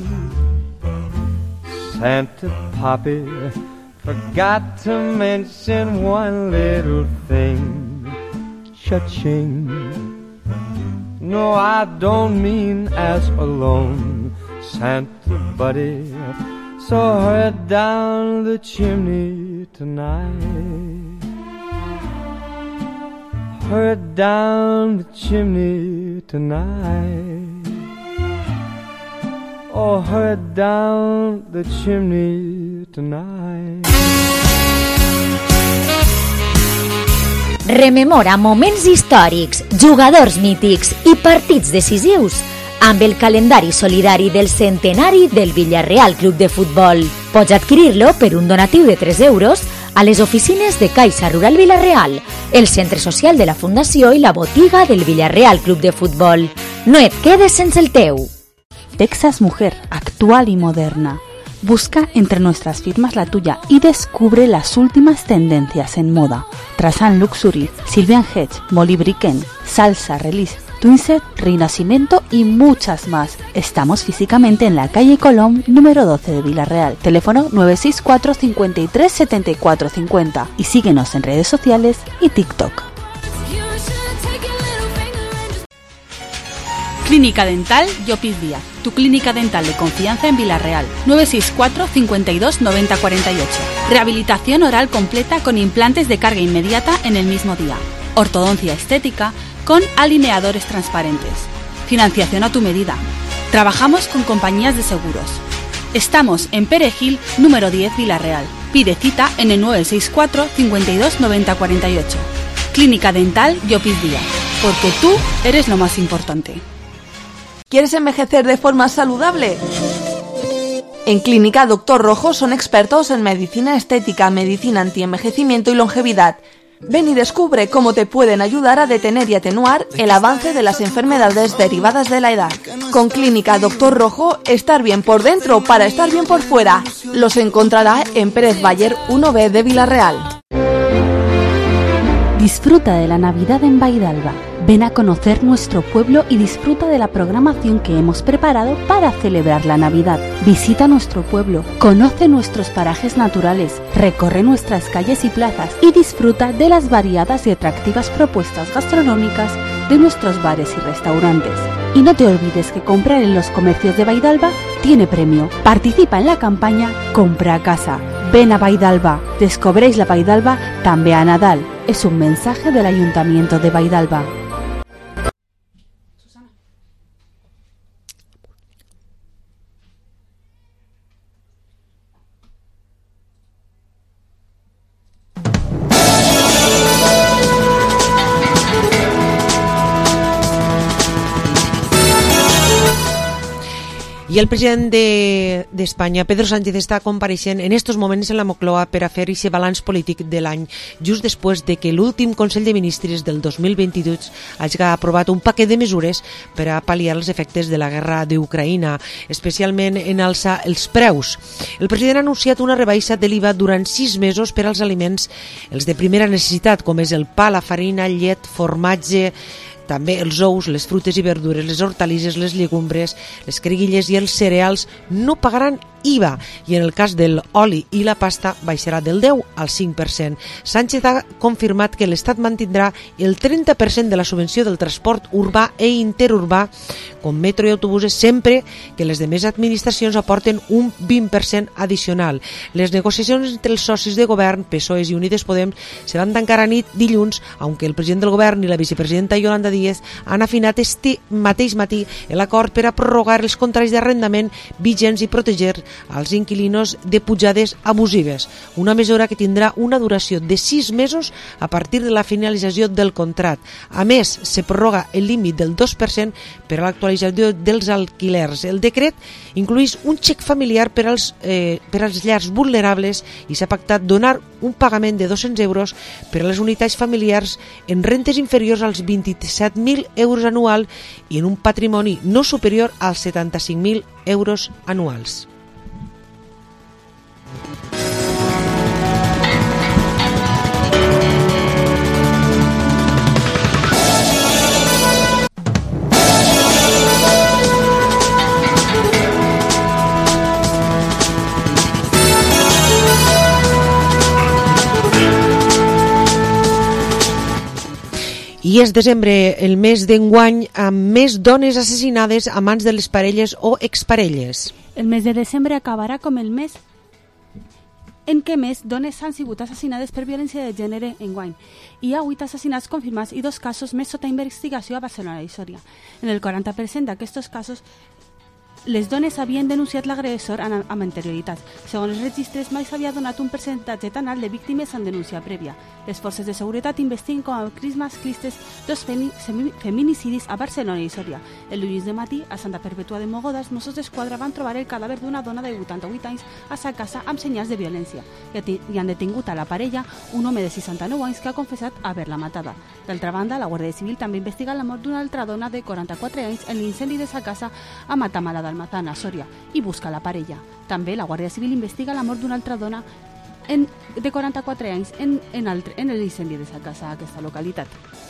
Santa Poppy forgot to mention one little thing. Cha-ching. No, I don't mean as alone, Santa Buddy. So hurry down the chimney tonight. Hurry down the chimney tonight. or heard down the chimney tonight. Rememora moments històrics, jugadors mítics i partits decisius amb el calendari solidari del centenari del Villarreal Club de Futbol. Pots adquirir-lo per un donatiu de tres euros a les oficines de Caixa Rural Villarreal, el centre social de la Fundació i la botiga del Villarreal Club de Futbol. No et quedes sense el teu. Texas Mujer, actual y moderna. Busca entre nuestras firmas la tuya y descubre las últimas tendencias en moda. Trasan Luxury, Sylvian Hedge, Molly Bricken, Salsa, Release, Twinset, Renacimiento y muchas más. Estamos físicamente en la calle Colón, número doce de Villarreal. Teléfono nueve seis cuatro, cinco tres, siete cuatro cinco cero y síguenos en redes sociales y TikTok. Clínica Dental Llopis Díaz, tu clínica dental de confianza en Villarreal. nueve seis cuatro, cinco dos, nueve cero cuatro ocho. Rehabilitación oral completa con implantes de carga inmediata en el mismo día. Ortodoncia estética con alineadores transparentes. Financiación a tu medida. Trabajamos con compañías de seguros. Estamos en Perejil, número diez, Villarreal. Pide cita en el nueve seis cuatro, cinco dos, nueve cero cuatro ocho. Clínica Dental Llopis Díaz, porque tú eres lo más importante. ¿Quieres envejecer de forma saludable? En Clínica Doctor Rojo son expertos en medicina estética, medicina antienvejecimiento y longevidad. Ven y descubre cómo te pueden ayudar a detener y atenuar el avance de las enfermedades derivadas de la edad. Con Clínica Doctor Rojo, estar bien por dentro para estar bien por fuera. Los encontrará en Pérez Bayer uno B de Villarreal. Disfruta de la Navidad en Vaidalba. Ven a conocer nuestro pueblo y disfruta de la programación que hemos preparado para celebrar la Navidad. Visita nuestro pueblo, conoce nuestros parajes naturales, recorre nuestras calles y plazas y disfruta de las variadas y atractivas propuestas gastronómicas de nuestros bares y restaurantes. Y no te olvides que comprar en los comercios de Vaidalba tiene premio. Participa en la campaña Compra a casa. Ven a Vaidalba. Descobréis la Vaidalba també a Nadal. Es un mensaje del Ayuntamiento de Vaidalba. I el president d'Espanya, de, Pedro Sánchez, està compareixent en estos moments en la Moncloa per a fer aquest balanç polític de l'any, just després de que l'últim Consell de Ministres del dos mil vint-i-dos hagi aprovat un paquet de mesures per a pal·liar els efectes de la guerra d'Ucraïna, especialment en alçar els preus. El president ha anunciat una rebaixa de l'I V A durant sis mesos per als aliments, els de primera necessitat, com és el pa, la farina, llet, formatge, també els ous, les frutes i verdures, les hortalisses, les llegumbres, les creguilles i els cereals no pagaran I V A i en el cas de l'oli i la pasta baixarà del deu al cinc per cent. Sánchez ha confirmat que l'Estat mantindrà el trenta per cent de la subvenció del transport urbà e interurbà com metro i autobusos sempre que les demés administracions aporten un vint per cent addicional. Les negociacions entre els socis de govern, P S O E i Unides Podem, se van tancar a nit dilluns, aunque el president del govern i la vicepresidenta Yolanda Díaz han afinat este mateix matí l'acord per a prorrogar els contrats d'arrendament vigents i protegir als inquilinos de pujades abusives, una mesura que tindrà una duració de sis mesos a partir de la finalització del contracte. A més, se prorroga el límit del dos per cent per a l'actualització dels alquilers. El decret incluïs un xec familiar per als, eh, per als llars vulnerables i s'ha pactat donar un pagament de dos-cents euros per a les unitats familiars en rentes inferiors als vint-i-set mil euros anual i en un patrimoni no superior als setanta-cinc mil euros anuals. I és desembre, el mes d'enguany, amb més dones assassinades a mans de les parelles o exparelles. El mes de desembre acabarà com el mes en què més dones han sigut assassinades per violència de gènere enguany. Hi ha vuit assassinats confirmats i dos casos més sota investigació a Barcelona i Sòria. En el quaranta per cent d'aquests casos les dones havien denunciat l'agressor amb, amb anterioritat. Segons els registres, mai s'havia donat un percentatge tan alt de víctimes en denúncia prèvia. Les forces de seguretat investiguen com a crims masclistes dos feminicidis a Barcelona i Sòria. El dilluns de matí, a Santa Perpètua de Mogoda, els Mossos d'Esquadra van trobar el cadàver d'una dona de vuitanta-vuit anys a sa casa amb senyals de violència i han detingut a la parella, un home de seixanta-nou anys que ha confessat haver-la matada. D'altra banda, la Guàrdia Civil també investiga la mort d'una altra dona de quaranta-quatre anys en l'incendi de sa casa a Matamala d'Almazán, a Sòria, i busca la parella. També la Guàrdia Civil investiga la mort d'una altra dona en, de quaranta-quatre anys en, en, altre, en l'incendi de sa casa a aquesta localitat.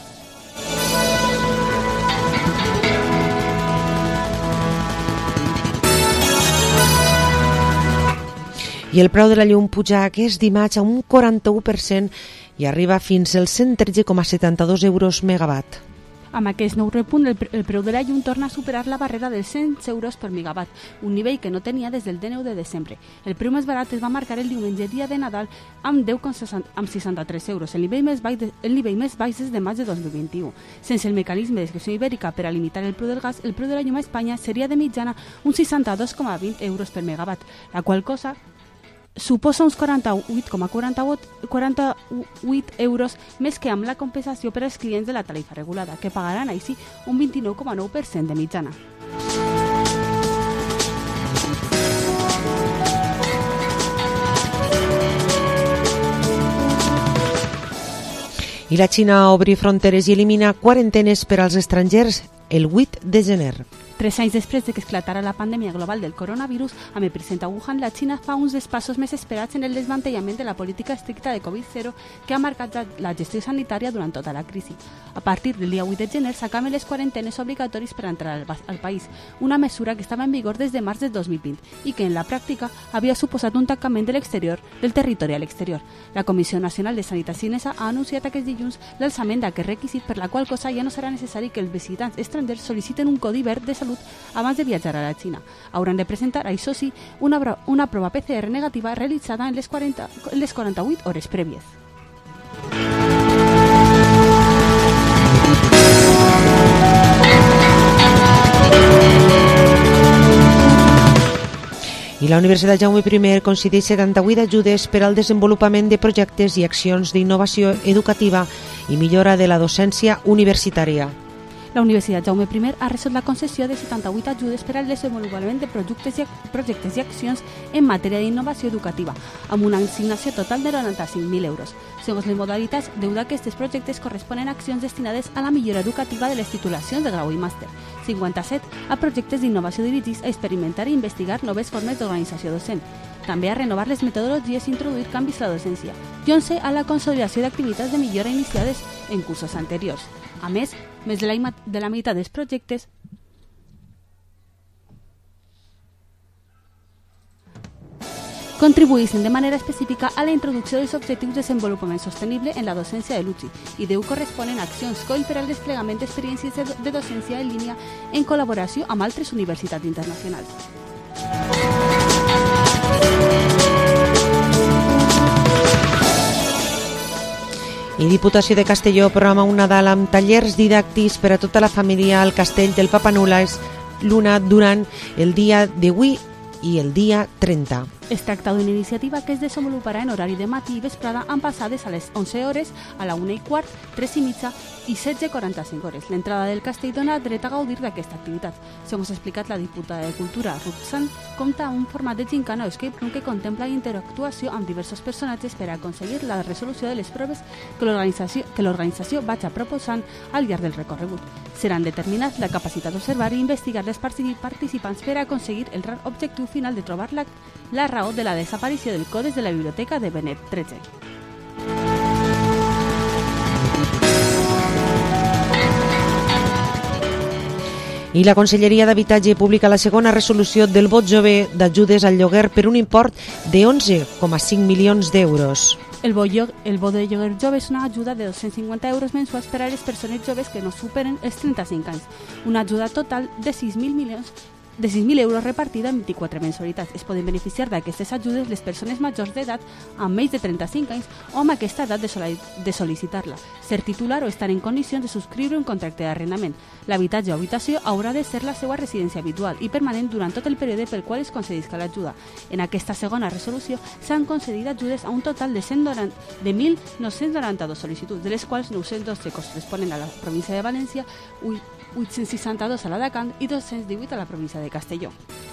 I el preu de la llum puja aquest dimarts a un quaranta-u per cent i arriba fins als cent tretze coma setanta-dos euros megawatt. Amb aquest nou repunt, el, el preu de la llum torna a superar la barrera dels cent euros per megawatt, un nivell que no tenia des del dinou de desembre. El preu més barat es va marcar el diumenge, dia de Nadal, amb deu coma seixanta-tres euros. El nivell més baix, de, el nivell més baix és de maig de dos mil vint-i-u. Sense el mecanisme d'exclusió ibèrica per a limitar el preu del gas, el preu de la llum a Espanya seria de mitjana uns seixanta-dos coma vint euros per megawatt, la qual cosa suposa uns quaranta-vuit coma quaranta-vuit euros més que amb la compensació per als clients de la tarifa regulada, que pagaran així un vint-i-nou coma nou per cent de mitjana. I la Xina obri fronteres i elimina quarantenes per als estrangers el vuit de gener. Tres anys després de que esclatara la pandèmia global del coronavirus, amb epicentre a Wuhan, la Xina fa uns dels passos més esperats en el desmantellament de la política estricta de covid zero que ha marcat la gestió sanitària durant tota la crisi. A partir del dia vuit de gener s'acaben les quarantenes obligatoris per entrar al, al país, una mesura que estava en vigor des de març del dos mil vint i que en la pràctica havia suposat un tancament de l'exterior del territori a l'exterior. La Comissió Nacional de Sanitat xinesa ha anunciat aquest dilluns l'alçament d'aquest requisit, per la qual cosa ja no serà necessari que els visitants estrangers sol·liciten un codi verd de salut abans de viatjar a la Xina. Hauran de presentar, això sí, una, una prova P C R negativa realitzada en les, quaranta, en les quaranta-vuit hores prèvies. I la Universitat Jaume I concedeix setanta-vuit ajudes per al desenvolupament de projectes i accions d'innovació educativa i millora de la docència universitària. La Universitat Jaume I ha resolt la concessió de setanta-vuit ajudes per al desenvolupament de projectes i, projectes i accions en matèria d'innovació educativa, amb una assignació total de noranta-cinc mil euros. Segons les modalitats, deu d'aquestes projectes corresponen a accions destinades a la millora educativa de les titulacions de grau i màster, cinquanta-set a projectes d'innovació dirigits a experimentar i investigar noves formes d'organització docent, també a renovar les metodologies i introduir canvis a la docència, i onze a la consolidació d'activitats de millora iniciades en cursos anteriors. A més, més de la, de la meitat dels projectes contribueixen de manera específica a la introducció dels objectius de desenvolupament sostenible en la docència de l'U C I i deu corresponen a accions C O I per al desplegament d'experiències de, de docència en línia en col·laboració amb altres universitats internacionals. I Diputació de Castelló programa un Nadal amb tallers didàctics per a tota la família al castell del Papa Nulais Luna durant el dia d'avui i el dia trenta. Es tracta d'una iniciativa que es desenvoluparà en horari de matí i vesprada amb passades a les onze hores, a la una i quart, tres i mitja i setze i quaranta-cinc hores. L'entrada del castell dona dret a gaudir d'aquesta activitat. Segons ha explicat la diputada de Cultura, Ruth Sant, compta un format de gincana o escape room que contempla interactuació amb diversos personatges per a aconseguir la resolució de les proves que l'organització que l'organització vagi proposant al llarg del recorregut. Seran determinats la capacitat d'observar i investigar les participants per a aconseguir el rar objectiu final de trobar la, la raó de la desaparició del codes de la biblioteca de Benet tretze. I la Conselleria d'Habitatge publica la segona resolució del vot jove d'ajudes al lloguer per un import de onze coma cinc milions d'euros. El bo, el bo de lloguer jove és una ajuda de dos-cents cinquanta euros mensuals per a les persones joves que no superen els trenta-cinc anys, una ajuda total de sis mil milions de sis mil euros repartida en vint-i-quatre mensualitats. Es poden beneficiar d'aquestes ajudes les persones majors d'edat amb menys de trenta-cinc anys o amb aquesta edat de, soli de sol·licitar-la, ser titular o estar en condicions de subscriure un contracte d'arrendament. L'habitatge o habitació haurà de ser la seva residència habitual i permanent durant tot el període pel qual es concedisca l'ajuda. En aquesta segona resolució s'han concedit ajudes a un total de, de mil nou-cents noranta-dos sol·licituds, de les quals nou-cents dotze corresponen a la província de València, vuit-cents seixanta-dos a la d'Alacant i dos-cents divuit a la província de Castelló.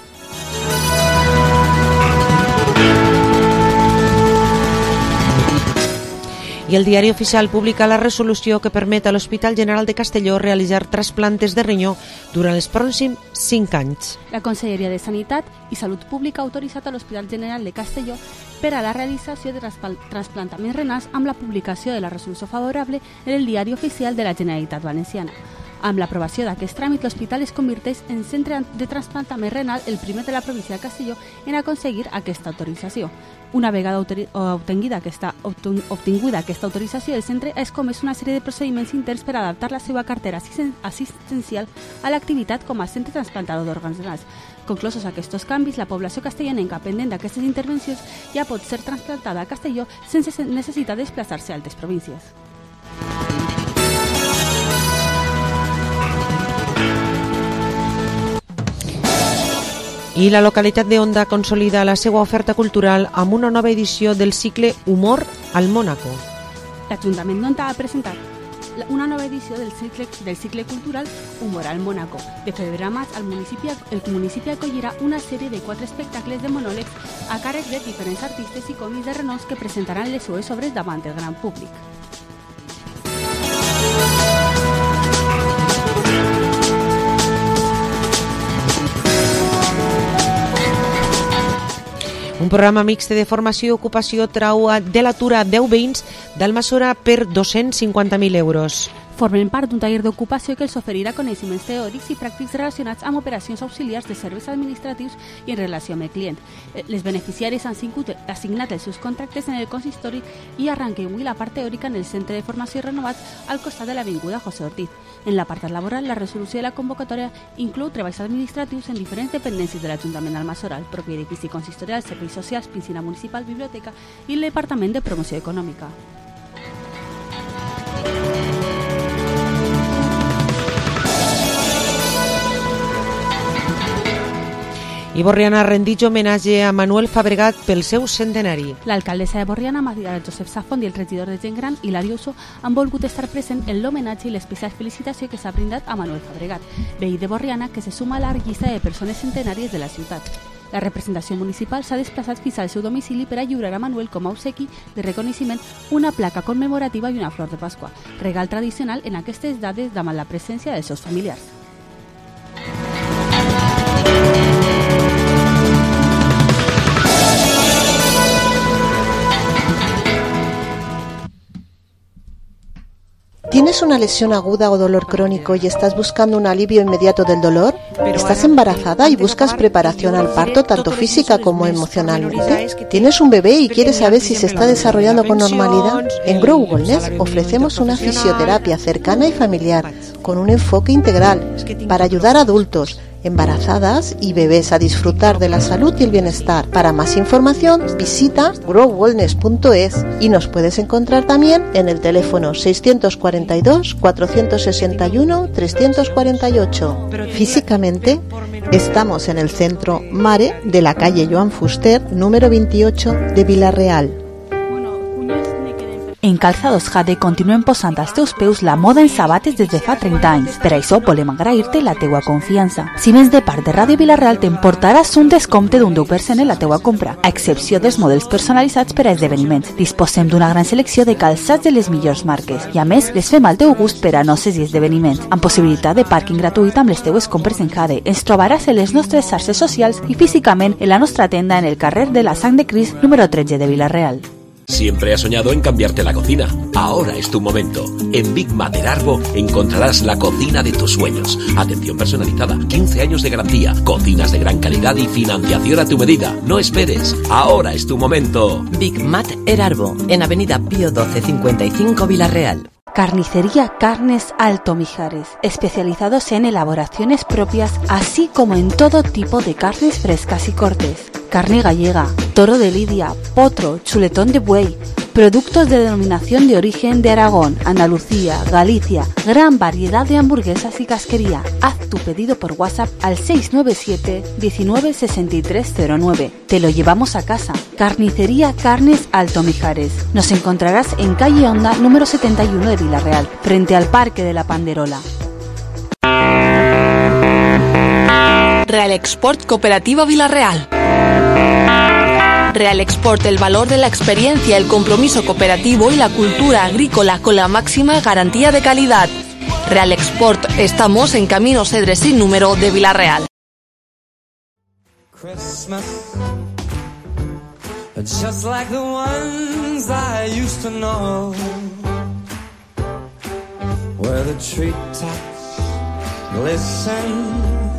I el Diari Oficial publica la resolució que permet a l'Hospital General de Castelló realitzar trasplantes de rinyó durant els pròxims cinc anys. La Conselleria de Sanitat i Salut Pública ha autoritzat a l'Hospital General de Castelló per a la realització de trasplantaments renals amb la publicació de la resolució favorable en el Diari Oficial de la Generalitat Valenciana. Amb l'aprovació d'aquest tràmit, l'hospital es converteix en centre de trasplantament renal, el primer de la província de Castelló en aconseguir aquesta autorització. Una vegada obtinguda aquesta, obtinguda aquesta autorització, el centre ha escomès una sèrie de procediments interns per adaptar la seva cartera assistencial a l'activitat com a centre transplantador d'òrgans renals. Conclosos aquests canvis, la població castellonenca pendent d'aquestes intervencions ja pot ser trasplantada a Castelló sense necessitar de desplaçar-se a altres províncies. I la localitat de Onda consolida la seva oferta cultural amb una nova edició del cicle Humor al Mónaco. L'Ajuntament d'Onda ha presentat una nova edició del cicle, del cicle cultural Humor al Mónaco. De febrer a maig, el municipi, el municipi acollirà una sèrie de quatre espectacles de monòlegs a càrrec de diferents artistes i còmics de renom que presentaran les seues obres davant del gran públic. Un programa mixte de formació i ocupació trau de l'atur a deu veïns d'Almassora per dos-cents cinquanta mil euros. Formen part d'un taller d'ocupació que els oferirà coneixements teòrics i pràctics relacionats amb operacions auxiliars de serveis administratius i en relació amb el client. Les beneficiàries han assignat els seus contractes en el consistori i arrenquen avui la part teòrica en el centre de formació renovat al costat de l'avinguda José Ortiz. En l'apartat laboral, la resolució de la convocatòria inclou treballs administratius en diferents dependències de l'Ajuntament d'Almassora, el propi edifici consistorial, serveis socials, piscina municipal, biblioteca i el Departament de Promoció Econòmica. I Borriana rendeix homenatge a Manuel Fabregat pel seu centenari. L'alcaldessa de Borriana, Maria Josep Safont, i el regidor de Gent Gran, Hilari Uso, han volgut estar present en l'homenatge i l'especial felicitació que s'ha brindat a Manuel Fabregat, veí de Borriana que se suma a la llista de persones centenàries de la ciutat. La representació municipal s'ha desplaçat fins al seu domicili per a lliurar a Manuel com a obsequi de reconeixement una placa commemorativa i una flor de Pasqua, regal tradicional en aquestes dates davant la presència dels seus familiars. ¿Tienes una lesión aguda o dolor crónico y estás buscando un alivio inmediato del dolor? ¿Estás embarazada y buscas preparación al parto tanto física como emocionalmente? ¿Tienes un bebé y quieres saber si se está desarrollando con normalidad? En Grow Wellness ofrecemos una fisioterapia cercana y familiar con un enfoque integral para ayudar a adultos, embarazadas y bebés a disfrutar de la salud y el bienestar. Para más información visita grow wellness punto es y nos puedes encontrar también en el teléfono seiscientos cuarenta y dos, cuatrocientos sesenta y uno, trescientos cuarenta y ocho. Físicamente estamos en el centro Mare de la calle Joan Fuster, número veintiocho de Vila-real. En Calçados Jade continuen posant als teus peus la moda en sabates des de fa trenta anys. Per això volem agrair-te la teua confiança. Si vens de part de Ràdio Vila-real t'emportaràs un descompte d'un deu per cent en la teua compra, a excepció dels models personalitzats per a esdeveniments. Disposem d'una gran selecció de calçats de les millors marques i a més les fem al teu gust per a noces i esdeveniments, amb possibilitat de pàrquing gratuït amb les teues compres en Jade. Ens trobaràs en les nostres xarxes socials i físicament en la nostra tenda en el carrer de la Sang de Crist número tretze de Vila-real. Siempre has soñado en cambiarte la cocina. Ahora es tu momento. En Big Mat Erarbo encontrarás la cocina de tus sueños. Atención personalizada, quince años de garantía, cocinas de gran calidad y financiación a tu medida. No esperes. Ahora es tu momento. Big Mat Erarbo, en Avenida Pío doce cincuenta y cinco Vila-real. Carnicería Carnes Alto Mijares, especializados en elaboraciones propias, así como en todo tipo de carnes frescas y cortes. Carne gallega, toro de lidia, potro, chuletón de buey, productos de denominación de origen de Aragón, Andalucía, Galicia, gran variedad de hamburguesas y casquería. Haz tu pedido por WhatsApp al seis nueve siete, diecinueve, sesenta y tres cero nueve. Te lo llevamos a casa. Carnicería Carnes Alto Mijares. Nos encontrarás en calle Honda número setenta y uno de Vilarreal, frente al Parque de la Panderola. Real Export Cooperativa Vilarreal. Real Export, el valor de la experiencia, el compromiso cooperativo y la cultura agrícola con la máxima garantía de calidad. Real Export, estamos en Camino Cedres sin número de Vilarreal. Christmas, just like the ones I used to know, where the treetops glisten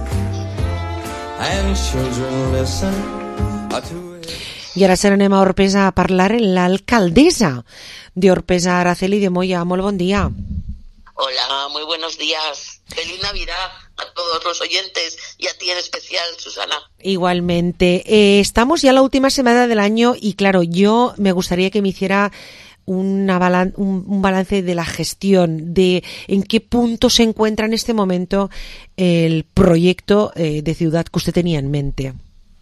and children listen to. I ara se n'anem a Orpesa a parlar amb l'alcaldessa d'Orpesa, Araceli de Moya. Molt bon dia. Hola, muy buenos días. Feliz Navidad a todos los oyentes y a ti en especial, Susana. Igualmente. Eh, estamos ya en la última semana del año y claro, yo me gustaría que me hiciera una balan- un, un balance de la gestión, de en qué punto se encuentra en este momento el proyecto eh, de ciudad que usted tenía en mente.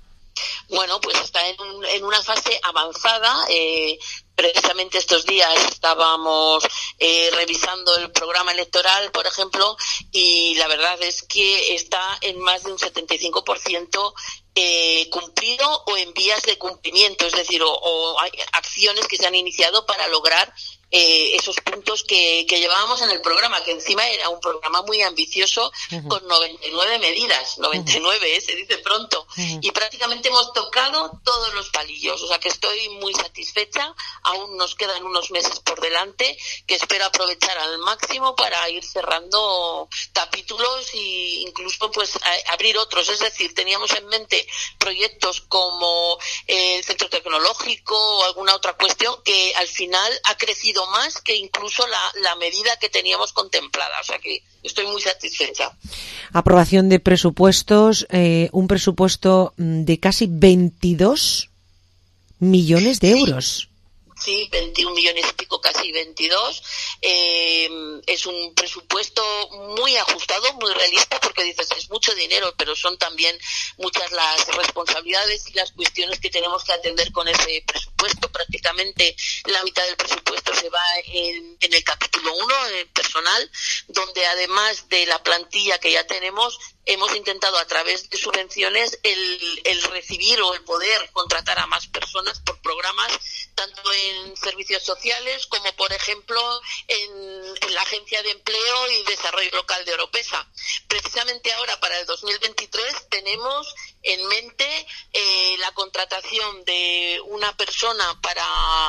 Bueno, pues está en, un, en una fase avanzada. Eh, precisamente estos días estábamos eh, revisando el programa electoral, por ejemplo, y la verdad es que está en más de un setenta y cinco por ciento eh, cumplido o en vías de cumplimiento, es decir, o, o hay acciones que se han iniciado para lograr eh, esos puntos que, que llevábamos en el programa, que encima era un programa muy ambicioso, uh-huh. con noventa y nueve medidas, noventa y nueve, uh-huh. eh, se dice pronto, uh-huh. y prácticamente hemos tocado todos los palillos, o sea que estoy muy satisfecha. Aún nos quedan unos meses por delante que espero aprovechar al máximo para ir cerrando capítulos e incluso pues a, abrir otros, es decir, teníamos en mente proyectos como eh, el centro tecnológico o alguna otra cuestión que al final ha crecido más que incluso la, la medida que teníamos contemplada, o sea que estoy muy satisfecha. Aprobación de presupuestos, eh, un presupuesto de casi veintidós millones de euros. Sí, veintiún millones y pico, casi veintidós. Eh, es un presupuesto muy ajustado, muy realista, porque dices, es mucho dinero, pero son también muchas las responsabilidades y las cuestiones que tenemos que atender con ese presupuesto. Prácticamente la mitad del presupuesto se va en, en el capítulo uno, en personal, donde además de la plantilla que ya tenemos, hemos intentado a través de subvenciones el, el recibir o el poder contratar a más personas por programas, tanto en servicios sociales como, por ejemplo, en, en la Agencia de Empleo y Desarrollo Local de Oropesa. Precisamente ahora, para el dos mil veintitrés, tenemos en mente eh, la contratación de una persona para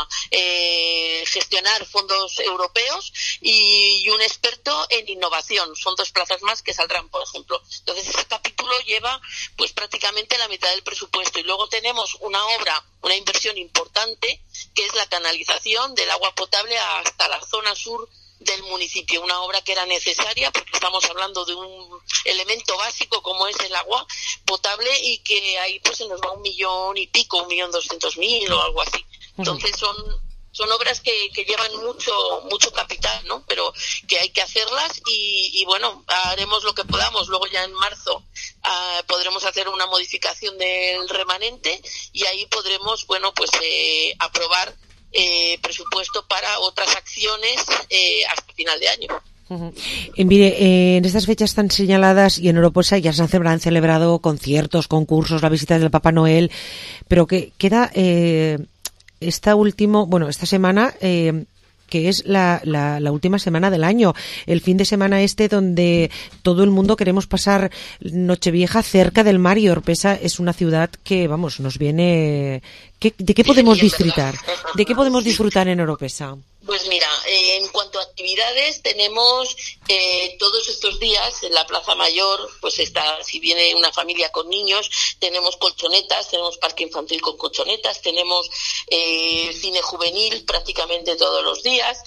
eh, gestionar fondos europeos y, y un experto en innovación. Son dos plazas más que saldrán, por ejemplo. Entonces, ese capítulo lleva pues prácticamente la mitad del presupuesto. Y luego tenemos una obra, una inversión importante, que es la canalización del agua potable hasta la zona sur del municipio, una obra que era necesaria porque estamos hablando de un elemento básico como es el agua potable y que ahí pues se nos va un millón y pico, un millón doscientos mil o algo así. Entonces son son obras que, que llevan mucho mucho capital, ¿no? Pero que hay que hacerlas y, y bueno, haremos lo que podamos. Luego ya en marzo uh, podremos hacer una modificación del remanente y ahí podremos, bueno, pues eh, aprobar Eh, presupuesto para otras acciones eh, hasta final de año. Uh-huh. Eh, mire, eh, en estas fechas tan señaladas y en Oropesa ya se han, han celebrado conciertos, concursos, la visita del Papá Noel, pero que queda eh, esta último, bueno, esta semana eh, que es la, la, la última semana del año, el fin de semana este donde todo el mundo queremos pasar Nochevieja cerca del mar, y Orpesa es una ciudad que, vamos, nos viene... ¿Qué, ¿De qué podemos disfrutar? ¿De qué podemos disfrutar en Oropesa? Pues mira, eh, en cuanto a actividades, tenemos eh, todos estos días en la Plaza Mayor, pues está, si viene una familia con niños, tenemos colchonetas, tenemos parque infantil con colchonetas, tenemos eh, cine juvenil prácticamente todos los días.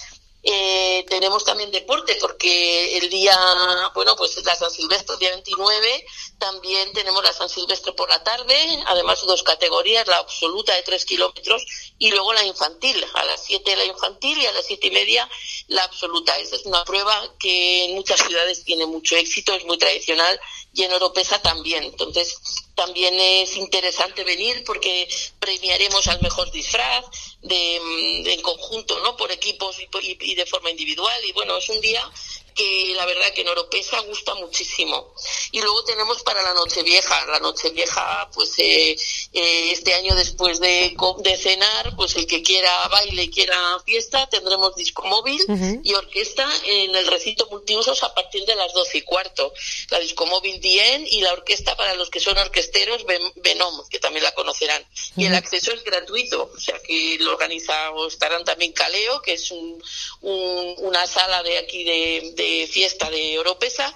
Eh, tenemos también deporte porque el día, bueno, pues la San Silvestre, el día veintinueve, también tenemos la San Silvestre por la tarde, además dos categorías, la absoluta de tres kilómetros y luego la infantil, a las siete la infantil y a las siete y media la absoluta. Esta es una prueba que en muchas ciudades tiene mucho éxito, es muy tradicional y en Oropesa también. Entonces, también es interesante venir porque premiaremos al mejor disfraz de, de en conjunto, ¿no? Por equipos y, por, y, y de forma individual. Y bueno, es un día que la verdad que en Oropesa gusta muchísimo. Y luego tenemos para la Nochevieja. La Nochevieja, pues eh, eh, este año después de, de cenar, pues el que quiera baile y quiera fiesta, tendremos disco móvil uh-huh. y orquesta en el recinto multiusos a partir de las doce y cuarto. La disco móvil Dien y la orquesta para los que son orquesteros Venom, que también la conocerán. Uh-huh. Y el acceso es gratuito, o sea que lo organiza, o estarán también Caleo, que es un, un, una sala de aquí de, de fiesta de Oropesa,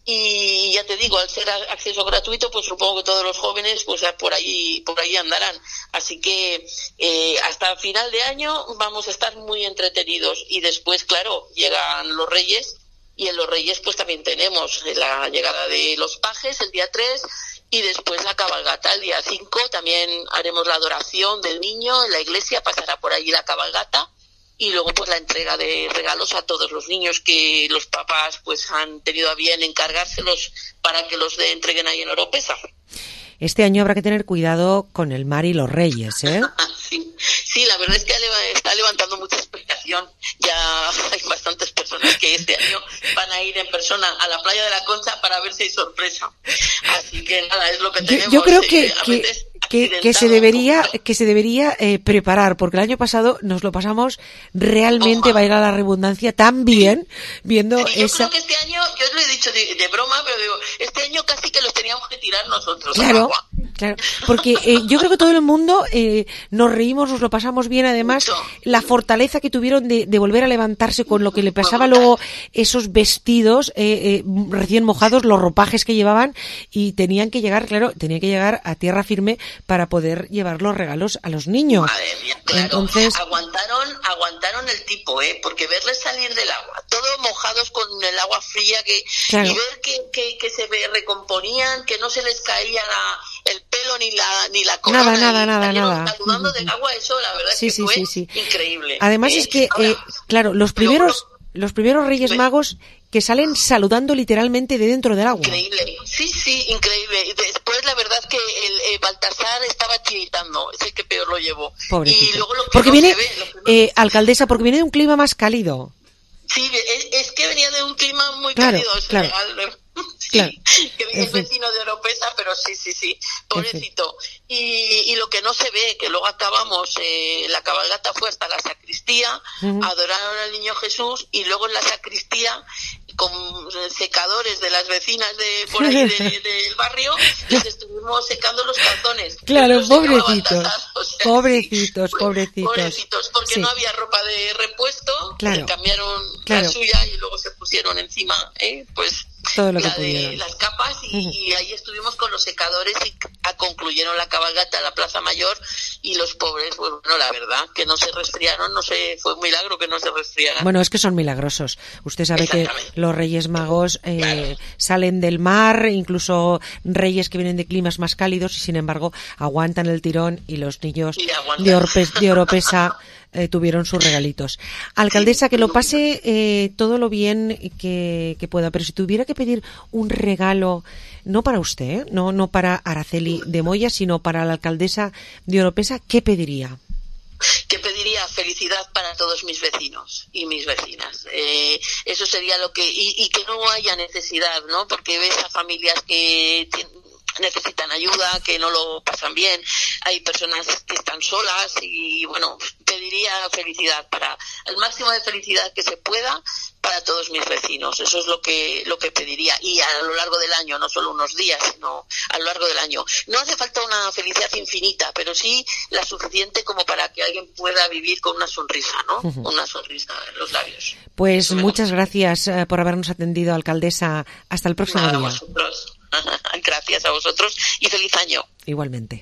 y ya te digo, al ser acceso gratuito, pues supongo que todos los jóvenes pues por ahí por ahí andarán, así que eh, hasta final de año vamos a estar muy entretenidos. Y después, claro, llegan los Reyes, y en los Reyes pues también tenemos la llegada de los pajes el día tres, y después la cabalgata el día cinco. También haremos la adoración del niño en la iglesia, pasará por allí la cabalgata. Y luego pues la entrega de regalos a todos los niños que los papás pues han tenido a bien encargárselos para que los de, entreguen ahí en Oropesa. Este año habrá que tener cuidado con el mar y los Reyes, ¿eh? sí, sí, la verdad es que está levantando mucha expectación. Ya hay bastantes personas que este año van a ir en persona a la playa de la Concha para ver si hay sorpresa. Así que nada, es lo que tenemos. Yo, yo creo que... Eh, que... Que, que se debería que se debería eh, preparar, porque el año pasado nos lo pasamos realmente, va a ir a la redundancia, tan bien, viendo sí, yo esa... creo que este año, yo lo he dicho de, de broma, pero digo, este año casi que los teníamos que tirar nosotros. Claro, claro, porque eh, yo creo que todo el mundo eh, nos reímos, nos lo pasamos bien, además, mucho. La fortaleza que tuvieron de, de volver a levantarse con lo que le pasaba luego esos vestidos eh, eh, recién mojados, los ropajes que llevaban, y tenían que llegar, claro, tenían que llegar a tierra firme para poder llevar los regalos a los niños. Madre mía, claro. Entonces, aguantaron, aguantaron el tipo, ¿eh? Porque verles salir del agua, todos mojados con el agua fría, que claro. y ver que, que, que se recomponían, que no se les caía la, el pelo ni la ni la corona, nada, nada, nada, nada. Saludando del agua, eso la verdad sí, es que sí, fue sí, sí. increíble. Además ¿eh? es que, Ahora, eh, claro, los primeros los primeros Reyes Magos que salen saludando literalmente de dentro del agua. Increíble, sí, sí, increíble. Y después la verdad que el eh, Baltasar estaba tiritando, es el que peor lo llevó. Pobrecito. Y luego lo que porque no viene, se ve, lo que no... eh, alcaldesa, porque viene de un clima más cálido. Sí, es, es que venía de un clima muy claro, cálido, es claro. real. Sí, claro. que es vecino de Oropesa, pero sí, sí, sí, pobrecito. Y, y lo que no se ve, que luego acabamos, eh, la cabalgata fue hasta la sacristía, uh-huh. adoraron al niño Jesús, y luego en la sacristía, con secadores de las vecinas de por ahí del de, de barrio, les estuvimos secando los calzones. Claro, pobrecitos, o sea, pobrecitos, sí, pobrecitos. Pobrecitos, porque sí. no había ropa de repuesto, claro. cambiaron claro. la suya y luego se pusieron encima, ¿eh? Pues todo lo que la pudieron. de las capas y, uh-huh. y ahí estuvimos con los secadores y a, concluyeron la cabalgata a la Plaza Mayor, y los pobres, pues, bueno, la verdad, que no se resfriaron, no sé, fue un milagro que no se resfriaran. Bueno, es que son milagrosos. Usted sabe que los Reyes Magos eh, claro. salen del mar, incluso reyes que vienen de climas más cálidos, y sin embargo aguantan el tirón, y los niños de, Orpes, de Oropesa Eh, tuvieron sus regalitos. Alcaldesa, que lo pase eh, todo lo bien que, que pueda, pero si tuviera que pedir un regalo, no para usted, ¿eh? no, no para Araceli de Moya, sino para la alcaldesa de Oropesa, ¿qué pediría? Que pediría felicidad para todos mis vecinos y mis vecinas. Eh, eso sería lo que... Y, y que no haya necesidad, ¿no? Porque ves a familias que... Tienen, necesitan ayuda, que no lo pasan bien, hay personas que están solas, y bueno, pediría felicidad, para el máximo de felicidad que se pueda para todos mis vecinos. Eso es lo que lo que pediría, y a lo largo del año, no solo unos días, sino a lo largo del año. No hace falta una felicidad infinita, pero sí la suficiente como para que alguien pueda vivir con una sonrisa, ¿no? Uh-huh. Una sonrisa en los labios. Pues muchas gracias uh, por habernos atendido, alcaldesa. Hasta el próximo Nada, día. Vosotros. Gracias a vosotros y feliz año. Igualmente.